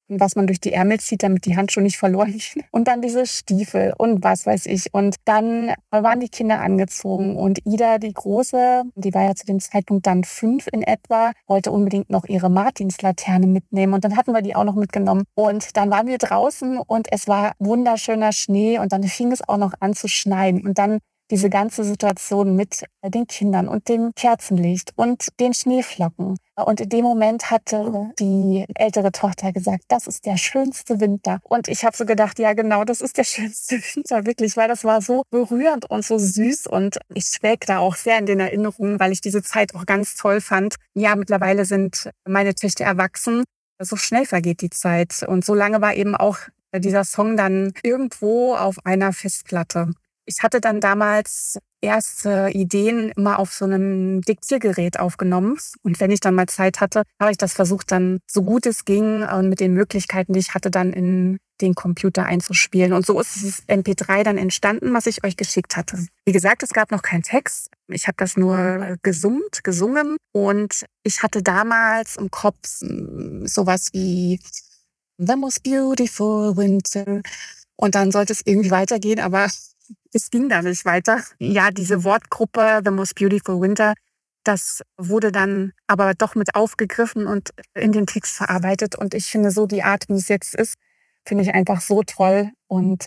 was man durch die Ärmel zieht, damit die Handschuhe nicht verloren gehen. Und dann diese Stiefel und was weiß ich. Und dann waren die Kinder angezogen und Ida, die Große, die war ja zu dem Zeitpunkt dann 5 in etwa, wollte unbedingt noch ihre Martinslaterne mitnehmen und dann hatten wir die auch noch mitgenommen. Und dann waren wir draußen und es war wunderschöner Schnee und dann fing es auch noch an zu schneien und dann diese ganze Situation mit den Kindern und dem Kerzenlicht und den Schneeflocken. Und in dem Moment hatte die ältere Tochter gesagt, das ist der schönste Winter. Und ich habe so gedacht, ja genau, das ist der schönste Winter, wirklich, weil das war so berührend und so süß. Und ich schwelge da auch sehr in den Erinnerungen, weil ich diese Zeit auch ganz toll fand. Ja, mittlerweile sind meine Töchter erwachsen. So schnell vergeht die Zeit. Und so lange war eben auch dieser Song dann irgendwo auf einer Festplatte. Ich hatte dann damals erste Ideen immer auf so einem Diktiergerät aufgenommen. Und wenn ich dann mal Zeit hatte, habe ich das versucht, dann so gut es ging und mit den Möglichkeiten, die ich hatte, dann in den Computer einzuspielen. Und so ist dieses MP3 dann entstanden, was ich euch geschickt hatte. Wie gesagt, es gab noch keinen Text. Ich habe das nur gesungen. Und ich hatte damals im Kopf sowas wie The Most Beautiful Winter. Und dann sollte es irgendwie weitergehen, aber es ging da nicht weiter. Ja, diese Wortgruppe The Most Beautiful Winter, das wurde dann aber doch mit aufgegriffen und in den Text verarbeitet. Und ich finde so die Art, wie es jetzt ist, finde ich einfach so toll. Und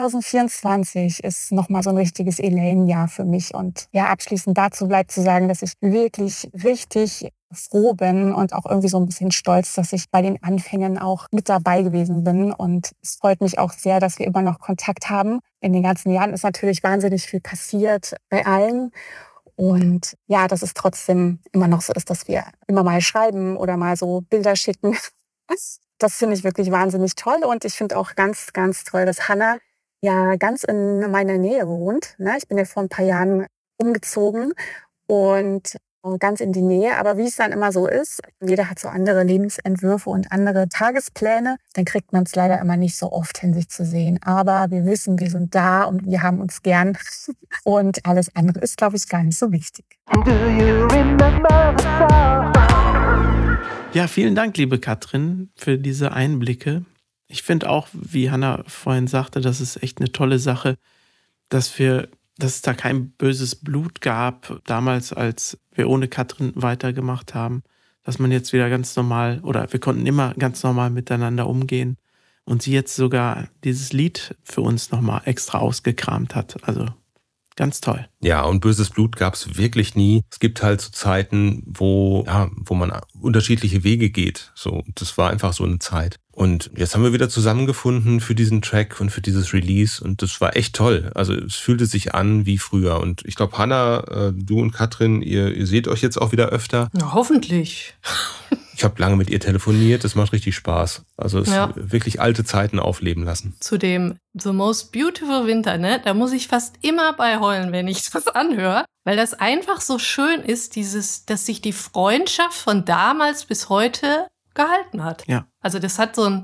2024 ist nochmal so ein richtiges Elaine-Jahr für mich. Und ja, abschließend dazu bleibt zu sagen, dass ich wirklich richtig froh bin und auch irgendwie so ein bisschen stolz, dass ich bei den Anfängen auch mit dabei gewesen bin. Und es freut mich auch sehr, dass wir immer noch Kontakt haben. In den ganzen Jahren ist natürlich wahnsinnig viel passiert bei allen. Und ja, dass es trotzdem immer noch so ist, dass wir immer mal schreiben oder mal so Bilder schicken. Das finde ich wirklich wahnsinnig toll. Und ich finde auch ganz, ganz toll, dass Hannah ja ganz in meiner Nähe wohnt. Ich bin ja vor ein paar Jahren umgezogen und ganz in die Nähe. Aber wie es dann immer so ist, jeder hat so andere Lebensentwürfe und andere Tagespläne. Dann kriegt man es leider immer nicht so oft hin, sich zu sehen. Aber wir wissen, wir sind da und wir haben uns gern. Und alles andere ist, glaube ich, gar nicht so wichtig. Do you remember the song? Ja, vielen Dank, liebe Katrin, für diese Einblicke. Ich finde auch, wie Hannah vorhin sagte, das ist echt eine tolle Sache, dass es da kein böses Blut gab, damals, als wir ohne Katrin weitergemacht haben, dass man jetzt wieder ganz normal, oder wir konnten immer ganz normal miteinander umgehen und sie jetzt sogar dieses Lied für uns nochmal extra ausgekramt hat. Also ganz toll. Ja, und böses Blut gab es wirklich nie. Es gibt halt so Zeiten, wo man unterschiedliche Wege geht. So, das war einfach so eine Zeit. Und jetzt haben wir wieder zusammengefunden für diesen Track und für dieses Release und das war echt toll. Also es fühlte sich an wie früher. Und ich glaube, Hannah, du und Katrin, ihr seht euch jetzt auch wieder öfter. Na, hoffentlich. Ich habe lange mit ihr telefoniert, das macht richtig Spaß. Also es wirklich alte Zeiten aufleben lassen. Zu dem The Most Beautiful Winter, da muss ich fast immer bei heulen, wenn ich das anhöre, weil das einfach so schön ist, dass sich die Freundschaft von damals bis heute gehalten hat. Ja. Also das hat so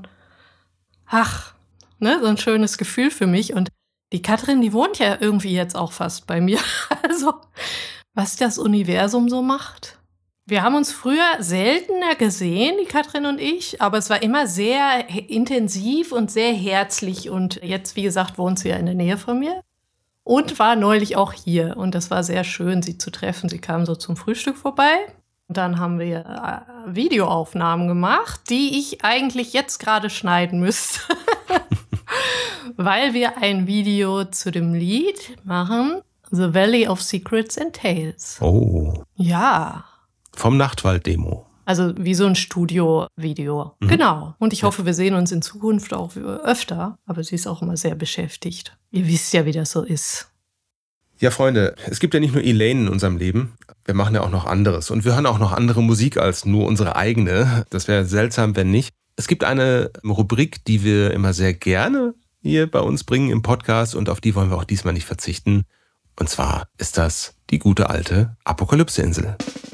ein schönes Gefühl für mich. Und die Katrin, die wohnt ja irgendwie jetzt auch fast bei mir. Also was das Universum so macht. Wir haben uns früher seltener gesehen, die Katrin und ich, aber es war immer sehr intensiv und sehr herzlich. Und jetzt, wie gesagt, wohnt sie ja in der Nähe von mir und war neulich auch hier. Und das war sehr schön, sie zu treffen. Sie kam so zum Frühstück vorbei. Dann haben wir Videoaufnahmen gemacht, die ich eigentlich jetzt gerade schneiden müsste, weil wir ein Video zu dem Lied machen, The Valley of Secrets and Tales. Oh. Ja. Vom Nachtwald-Demo. Also wie so ein Studio-Video. Mhm. Genau. Und ich hoffe, wir sehen uns in Zukunft auch öfter. Aber sie ist auch immer sehr beschäftigt. Ihr wisst ja, wie das so ist. Ja, Freunde, es gibt ja nicht nur Elaine in unserem Leben. Wir machen ja auch noch anderes. Und wir hören auch noch andere Musik als nur unsere eigene. Das wäre seltsam, wenn nicht. Es gibt eine Rubrik, die wir immer sehr gerne hier bei uns bringen im Podcast. Und auf die wollen wir auch diesmal nicht verzichten. Und zwar ist das die gute alte Apokalypse-Insel.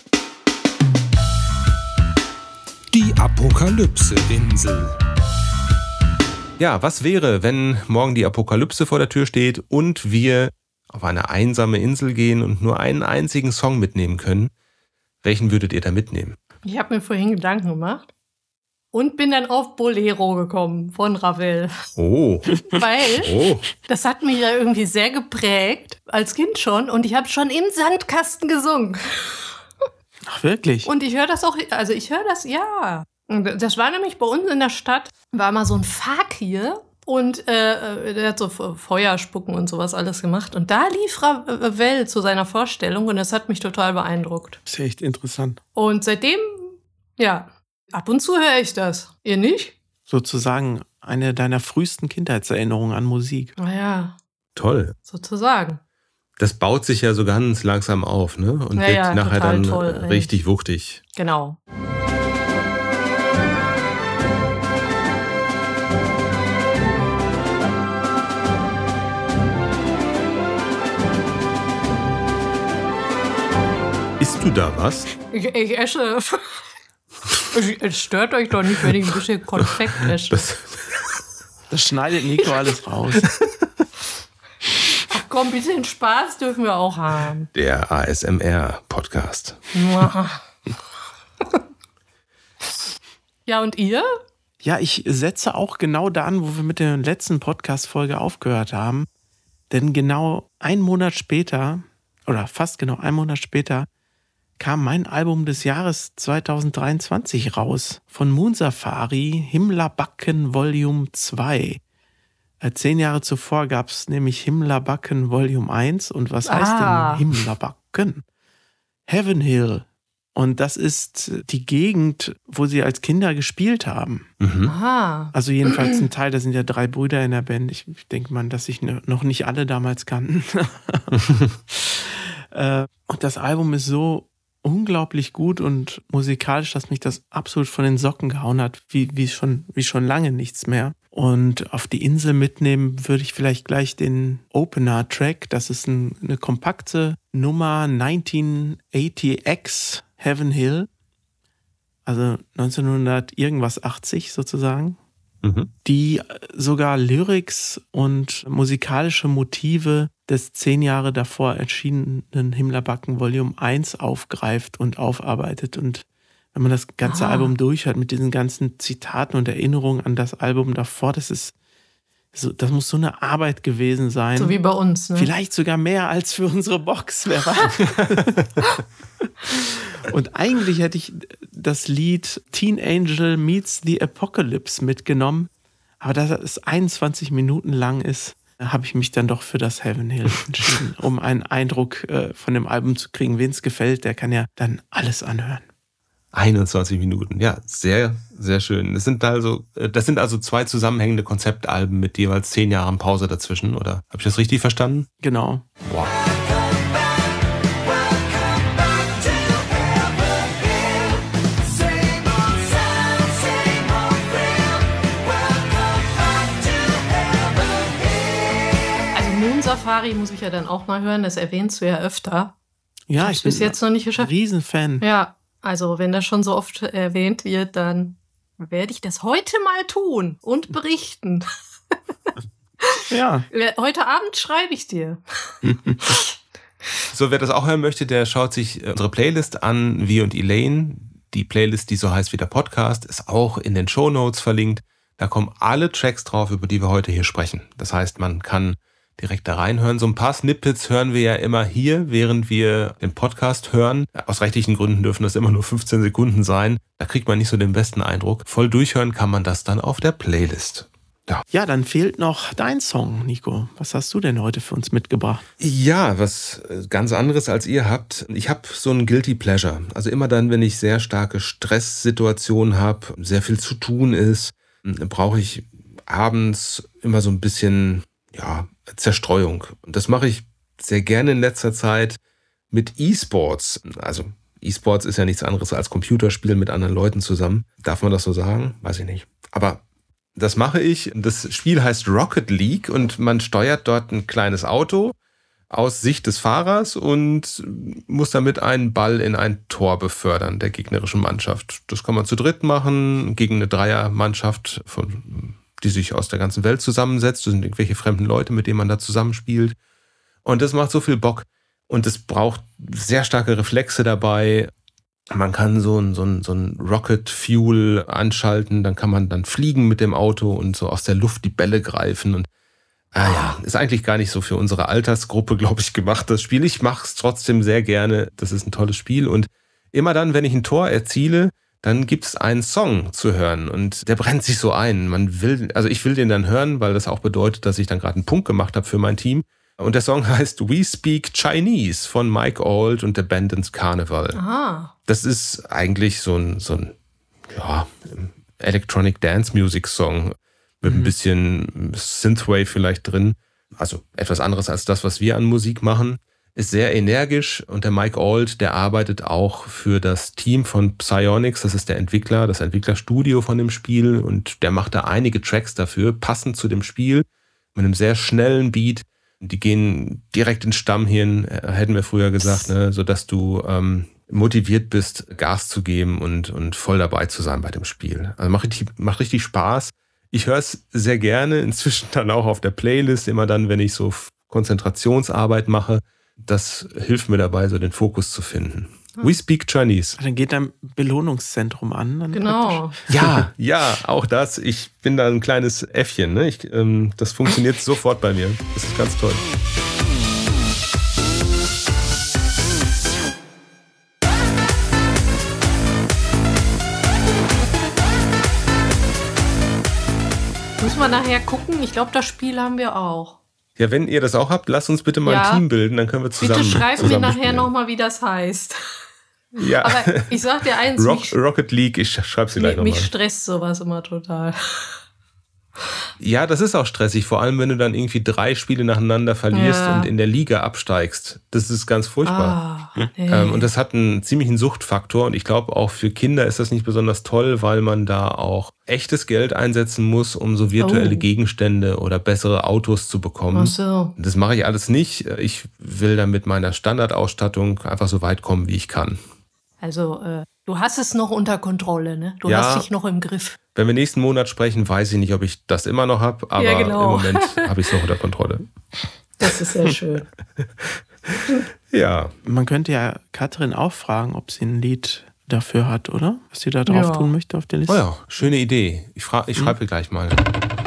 Die Apokalypse-Insel. Ja, was wäre, wenn morgen die Apokalypse vor der Tür steht und wir auf eine einsame Insel gehen und nur einen einzigen Song mitnehmen können? Welchen würdet ihr da mitnehmen? Ich habe mir vorhin Gedanken gemacht. und bin dann auf Bolero gekommen von Ravel. Oh. Weil das hat mich ja irgendwie sehr geprägt, als Kind schon. Und ich habe schon im Sandkasten gesungen. Ach, wirklich? Und ich höre das auch, also ich höre das, ja. Und das war nämlich bei uns in der Stadt, war mal so ein Fakir. Und der hat so Feuerspucken und sowas alles gemacht. Und da lief Ravel zu seiner Vorstellung und das hat mich total beeindruckt. Das ist echt interessant. Und seitdem, ja, ab und zu höre ich das. Ihr nicht? Sozusagen eine deiner frühesten Kindheitserinnerungen an Musik. Naja, Toll. sozusagen. Das baut sich ja so ganz langsam auf, ne? Und Ja, wird ja, nachher total dann toll, richtig wuchtig. Genau. Isst du da was? Ich esse. Es stört euch doch nicht, wenn ich ein bisschen Konfekt esse. Das schneidet Nico alles raus. Ach komm, ein bisschen Spaß dürfen wir auch haben. Der ASMR-Podcast. Ja, und ihr? Ja, ich setze auch genau da an, wo wir mit der letzten Podcast-Folge aufgehört haben. Denn genau einen Monat später, oder fast genau einen Monat später, kam mein Album des Jahres 2023 raus. Von Moon Safari, Himmlerbacken Volume 2. 10 Jahre zuvor gab es nämlich Himmlerbacken Volume 1. Und was heißt denn Himmlerbacken? Heaven Hill. Und das ist die Gegend, wo sie als Kinder gespielt haben. Aha. Also jedenfalls ein Teil, da sind ja 3 Brüder in der Band. Ich denke mal, dass sich noch nicht alle damals kannten. Und das Album ist so unglaublich gut und musikalisch, dass mich das absolut von den Socken gehauen hat, wie schon lange nichts mehr. Und auf die Insel mitnehmen würde ich vielleicht gleich den Opener-Track. Das ist eine kompakte Nummer 1980X Heaven Hill. Also 1900 irgendwas 80 sozusagen. Die sogar Lyrics und musikalische Motive des 10 Jahre davor erschienenen Himmlerbacken Volume 1 aufgreift und aufarbeitet. Und wenn man das ganze Album durchhört mit diesen ganzen Zitaten und Erinnerungen an das Album davor, das muss so eine Arbeit gewesen sein. So wie bei uns, ne? Vielleicht sogar mehr als für unsere Box, wer weiß. Und eigentlich hätte ich das Lied Teen Angel Meets the Apocalypse mitgenommen. Aber da es 21 Minuten lang ist, habe ich mich dann doch für das Heaven Hill entschieden, um einen Eindruck von dem Album zu kriegen. Wen es gefällt, der kann ja dann alles anhören. 21 Minuten, ja, sehr, sehr schön. Das sind also 2 zusammenhängende Konzeptalben mit jeweils 10 Jahren Pause dazwischen, oder? Habe ich das richtig verstanden? Genau. Wow. Safari muss ich ja dann auch mal hören, das erwähnst du ja öfter. Ja, ich bin bis jetzt noch nicht geschafft. Riesenfan. Ja, also wenn das schon so oft erwähnt wird, dann werde ich das heute mal tun und berichten. Ja. Heute Abend schreibe ich dir. So, wer das auch hören möchte, der schaut sich unsere Playlist an, Wir und Elaine. Die Playlist, die so heißt wie der Podcast, ist auch in den Shownotes verlinkt. Da kommen alle Tracks drauf, über die wir heute hier sprechen. Das heißt, man kann direkt da reinhören. So ein paar Snippets hören wir ja immer hier, während wir den Podcast hören. Aus rechtlichen Gründen dürfen das immer nur 15 Sekunden sein. Da kriegt man nicht so den besten Eindruck. Voll durchhören kann man das dann auf der Playlist. Ja, dann fehlt noch dein Song, Nico. Was hast du denn heute für uns mitgebracht? Ja, was ganz anderes als ihr habt. Ich habe so ein Guilty Pleasure. Also immer dann, wenn ich sehr starke Stresssituationen habe, sehr viel zu tun ist, brauche ich abends immer so ein bisschen, Zerstreuung. Und das mache ich sehr gerne in letzter Zeit mit E-Sports. Also E-Sports ist ja nichts anderes als Computerspielen mit anderen Leuten zusammen. Darf man das so sagen? Weiß ich nicht. Aber das mache ich. Das Spiel heißt Rocket League und man steuert dort ein kleines Auto aus Sicht des Fahrers und muss damit einen Ball in ein Tor befördern der gegnerischen Mannschaft. Das kann man zu dritt machen, gegen eine Dreiermannschaft, die sich aus der ganzen Welt zusammensetzt. Das sind irgendwelche fremden Leute, mit denen man da zusammenspielt. Und das macht so viel Bock. Und es braucht sehr starke Reflexe dabei. Man kann so ein Rocket Fuel anschalten, dann kann man dann fliegen mit dem Auto und so aus der Luft die Bälle greifen. Und ist eigentlich gar nicht so für unsere Altersgruppe, glaube ich, gemacht, das Spiel. Ich mache es trotzdem sehr gerne. Das ist ein tolles Spiel. Und immer dann, wenn ich ein Tor erziele, dann gibt es einen Song zu hören. Und der brennt sich so ein. Ich will den dann hören, weil das auch bedeutet, dass ich dann gerade einen Punkt gemacht habe für mein Team. Und der Song heißt We Speak Chinese von Mike Old und Abandoned Carnival. Aha. Das ist eigentlich so ein Electronic Dance Music Song mit ein bisschen Synthwave vielleicht drin. Also etwas anderes als das, was wir an Musik machen. Ist sehr energisch und der Mike Old, der arbeitet auch für das Team von Psyonix. Das ist der Entwickler, das Entwicklerstudio von dem Spiel und der macht da einige Tracks dafür, passend zu dem Spiel, mit einem sehr schnellen Beat. Die gehen direkt ins Stammhirn, hätten wir früher gesagt, ne, sodass du motiviert bist, Gas zu geben und voll dabei zu sein bei dem Spiel. Also macht richtig Spaß. Ich höre es sehr gerne, inzwischen dann auch auf der Playlist, immer dann, wenn ich so Konzentrationsarbeit mache. Das hilft mir dabei, so den Fokus zu finden. We Speak Chinese. Dann geht dein Belohnungszentrum an. Dann Genau. Ja, auch das. Ich bin da ein kleines Äffchen. Ne? Das funktioniert sofort bei mir. Das ist ganz toll. Müssen wir nachher gucken? Ich glaube, das Spiel haben wir auch. Ja, wenn ihr das auch habt, lasst uns bitte mal ein Team bilden, dann können wir zusammen. Bitte schreib mir nachher spielen. Nochmal, wie das heißt. Ja. Aber ich sag dir eins, Rocket League, ich schreib's dir gleich nochmal. Mich stresst sowas immer total. Ja, das ist auch stressig, vor allem wenn du dann irgendwie 3 Spiele nacheinander verlierst und in der Liga absteigst. Das ist ganz furchtbar. Und das hat einen ziemlichen Suchtfaktor und ich glaube auch für Kinder ist das nicht besonders toll, weil man da auch echtes Geld einsetzen muss, um so virtuelle Gegenstände oder bessere Autos zu bekommen. Ach so. Das mache ich alles nicht. Ich will dann mit meiner Standardausstattung einfach so weit kommen, wie ich kann. Also, du hast es noch unter Kontrolle, ne? Du hast dich noch im Griff. Wenn wir nächsten Monat sprechen, weiß ich nicht, ob ich das immer noch habe, aber im Moment habe ich es noch unter Kontrolle. Das ist sehr schön. Ja. Man könnte ja Katrin auch fragen, ob sie ein Lied dafür hat, oder? Was sie da drauf tun möchte auf der Liste. Oh ja, schöne Idee. Ich schreibe ihr gleich mal.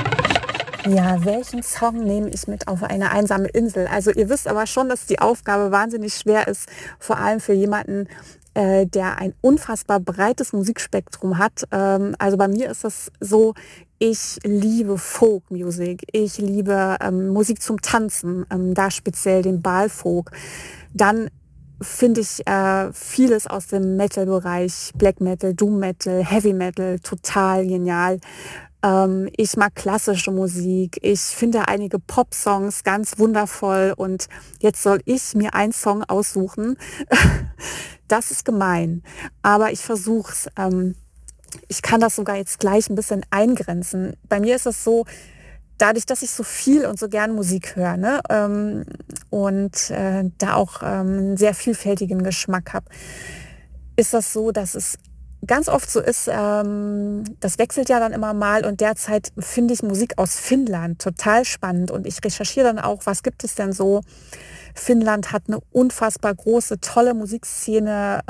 Ja, welchen Song nehme ich mit auf eine einsame Insel? Also ihr wisst aber schon, dass die Aufgabe wahnsinnig schwer ist, vor allem für jemanden, der ein unfassbar breites Musikspektrum hat. Also bei mir ist das so, ich liebe Folkmusik, ich liebe Musik zum Tanzen, da speziell den Baalfolk. Dann finde ich vieles aus dem Metal-Bereich, Black Metal, Doom Metal, Heavy Metal, total genial. Ich mag klassische Musik, ich finde einige Pop-Songs ganz wundervoll und jetzt soll ich mir einen Song aussuchen. Das ist gemein, aber ich versuche es. Ich kann das sogar jetzt gleich ein bisschen eingrenzen. Bei mir ist es so, dadurch, dass ich so viel und so gern Musik höre, ne, und da auch einen sehr vielfältigen Geschmack habe, ist das so, dass es ganz oft so ist, das wechselt ja dann immer mal und derzeit finde ich Musik aus Finnland total spannend und ich recherchiere dann auch, was gibt es denn so. Finnland hat eine unfassbar große, tolle Musikszene,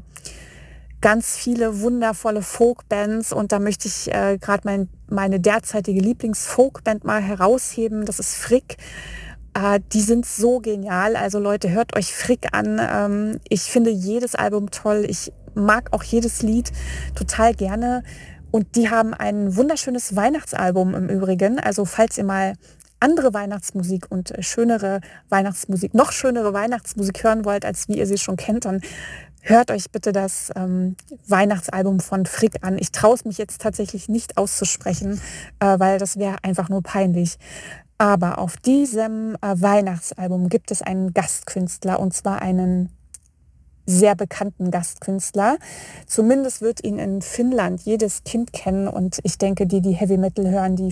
ganz viele wundervolle Folkbands und da möchte ich gerade meine derzeitige Lieblingsfolkband mal herausheben, das ist Frick. Die sind so genial, also Leute, hört euch Frick an. Ich finde jedes Album toll, ich mag auch jedes Lied total gerne und die haben ein wunderschönes Weihnachtsalbum im Übrigen, also falls ihr mal andere Weihnachtsmusik und schönere Weihnachtsmusik, noch schönere Weihnachtsmusik hören wollt, als wie ihr sie schon kennt, dann hört euch bitte das Weihnachtsalbum von Frick an. Ich traue es mich jetzt tatsächlich nicht auszusprechen, weil das wäre einfach nur peinlich. Aber auf diesem Weihnachtsalbum gibt es einen Gastkünstler und zwar einen sehr bekannten Gastkünstler. Zumindest wird ihn in Finnland jedes Kind kennen und ich denke, die Heavy Metal hören, die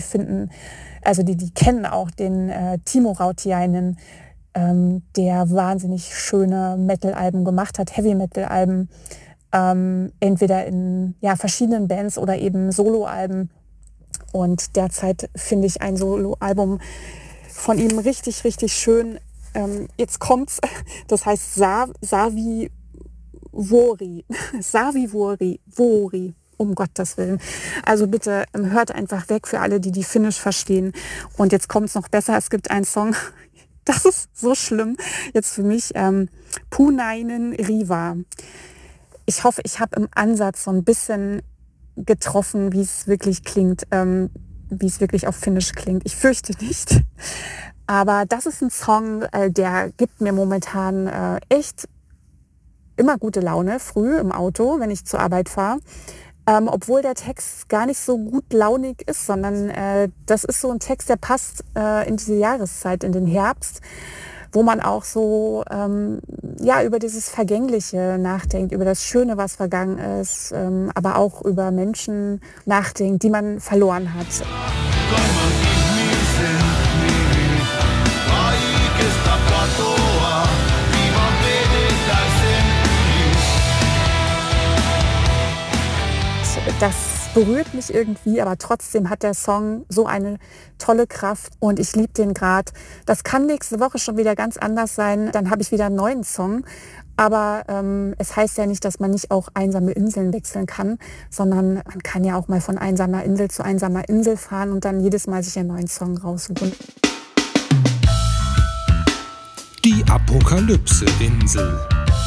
kennen auch den Timo Rautiainen, der wahnsinnig schöne Metal-Alben gemacht hat, Heavy Metal-Alben, entweder in verschiedenen Bands oder eben Solo-Alben. Und derzeit finde ich ein Solo-Album von ihm richtig, richtig schön. Jetzt kommt's, das heißt Savi Savivuori. Savivuori. Um Gottes Willen. Also bitte hört einfach weg für alle, die Finnisch verstehen. Und jetzt kommt es noch besser. Es gibt einen Song, das ist so schlimm. Jetzt für mich, Punainen Riva. Ich hoffe, ich habe im Ansatz so ein bisschen getroffen, wie es wirklich klingt, wie es wirklich auf Finnisch klingt. Ich fürchte nicht. Aber das ist ein Song, der gibt mir momentan echt immer gute Laune, früh im Auto, wenn ich zur Arbeit fahre. Obwohl der Text gar nicht so gut launig ist, sondern das ist so ein Text, der passt in diese Jahreszeit, in den Herbst, wo man auch so über dieses Vergängliche nachdenkt, über das Schöne, was vergangen ist, aber auch über Menschen nachdenkt, die man verloren hat. Das berührt mich irgendwie, aber trotzdem hat der Song so eine tolle Kraft und ich liebe den gerade. Das kann nächste Woche schon wieder ganz anders sein, dann habe ich wieder einen neuen Song. Aber es heißt ja nicht, dass man nicht auch einsame Inseln wechseln kann, sondern man kann ja auch mal von einsamer Insel zu einsamer Insel fahren und dann jedes Mal sich einen neuen Song raussuchen. Die Apokalypse-Insel.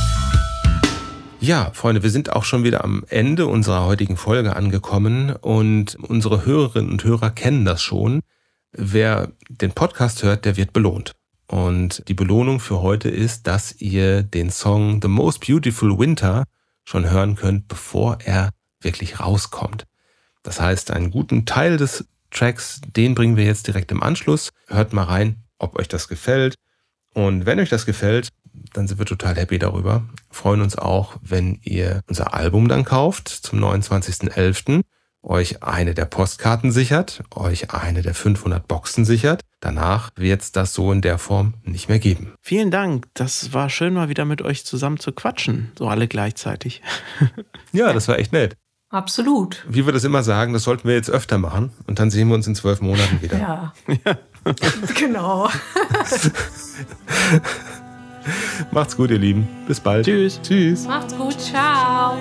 Ja, Freunde, wir sind auch schon wieder am Ende unserer heutigen Folge angekommen und unsere Hörerinnen und Hörer kennen das schon. Wer den Podcast hört, der wird belohnt. Und die Belohnung für heute ist, dass ihr den Song The Most Beautiful Winter schon hören könnt, bevor er wirklich rauskommt. Das heißt, einen guten Teil des Tracks, den bringen wir jetzt direkt im Anschluss. Hört mal rein, ob euch das gefällt. Und wenn euch das gefällt, dann sind wir total happy darüber. Freuen uns auch, wenn ihr unser Album dann kauft zum 29.11., euch eine der Postkarten sichert, euch eine der 500 Boxen sichert. Danach wird es das so in der Form nicht mehr geben. Vielen Dank. Das war schön, mal wieder mit euch zusammen zu quatschen. So alle gleichzeitig. Ja, das war echt nett. Absolut. Wie wir das immer sagen, das sollten wir jetzt öfter machen. Und dann sehen wir uns in 12 Monaten wieder. Ja. Genau. Macht's gut, ihr Lieben. Bis bald. Tschüss. Tschüss. Macht's gut. Ciao.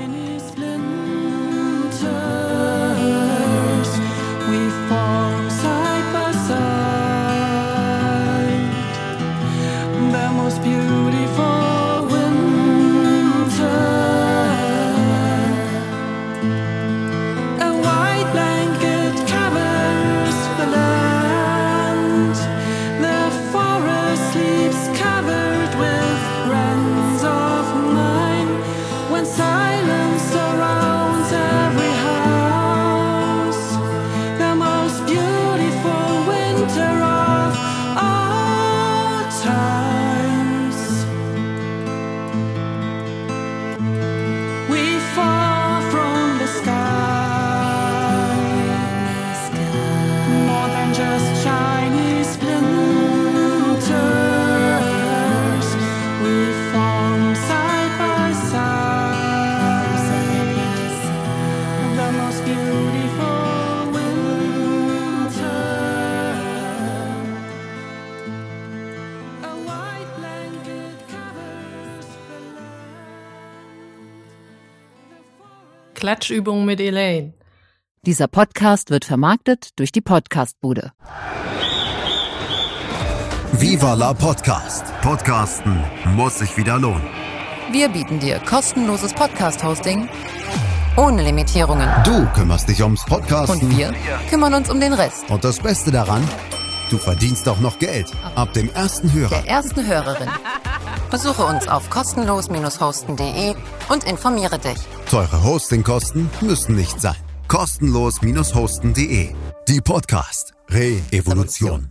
We fall side by side. The most beautiful winter. A white blanket covers the land. The forest sleeps covered with friends of mine. When silence surrounds every house, the most beautiful winter of all times. We fall from the sky, more than just shiny splinters. We fall side by side, the most beautiful winter. A white blanket covers the land. Klatschübung mit Elaine. Dieser Podcast wird vermarktet durch die Podcastbude. Viva la Podcast. Podcasten muss sich wieder lohnen. Wir bieten dir kostenloses Podcast-Hosting ohne Limitierungen. Du kümmerst dich ums Podcasten. Und wir kümmern uns um den Rest. Und das Beste daran, du verdienst auch noch Geld. Ab dem ersten Hörer. Der ersten Hörerin. Besuche uns auf kostenlos-hosten.de und informiere dich. Teure Hostingkosten müssen nicht sein. Kostenlos-hosten.de. Die Podcast Re-Evolution.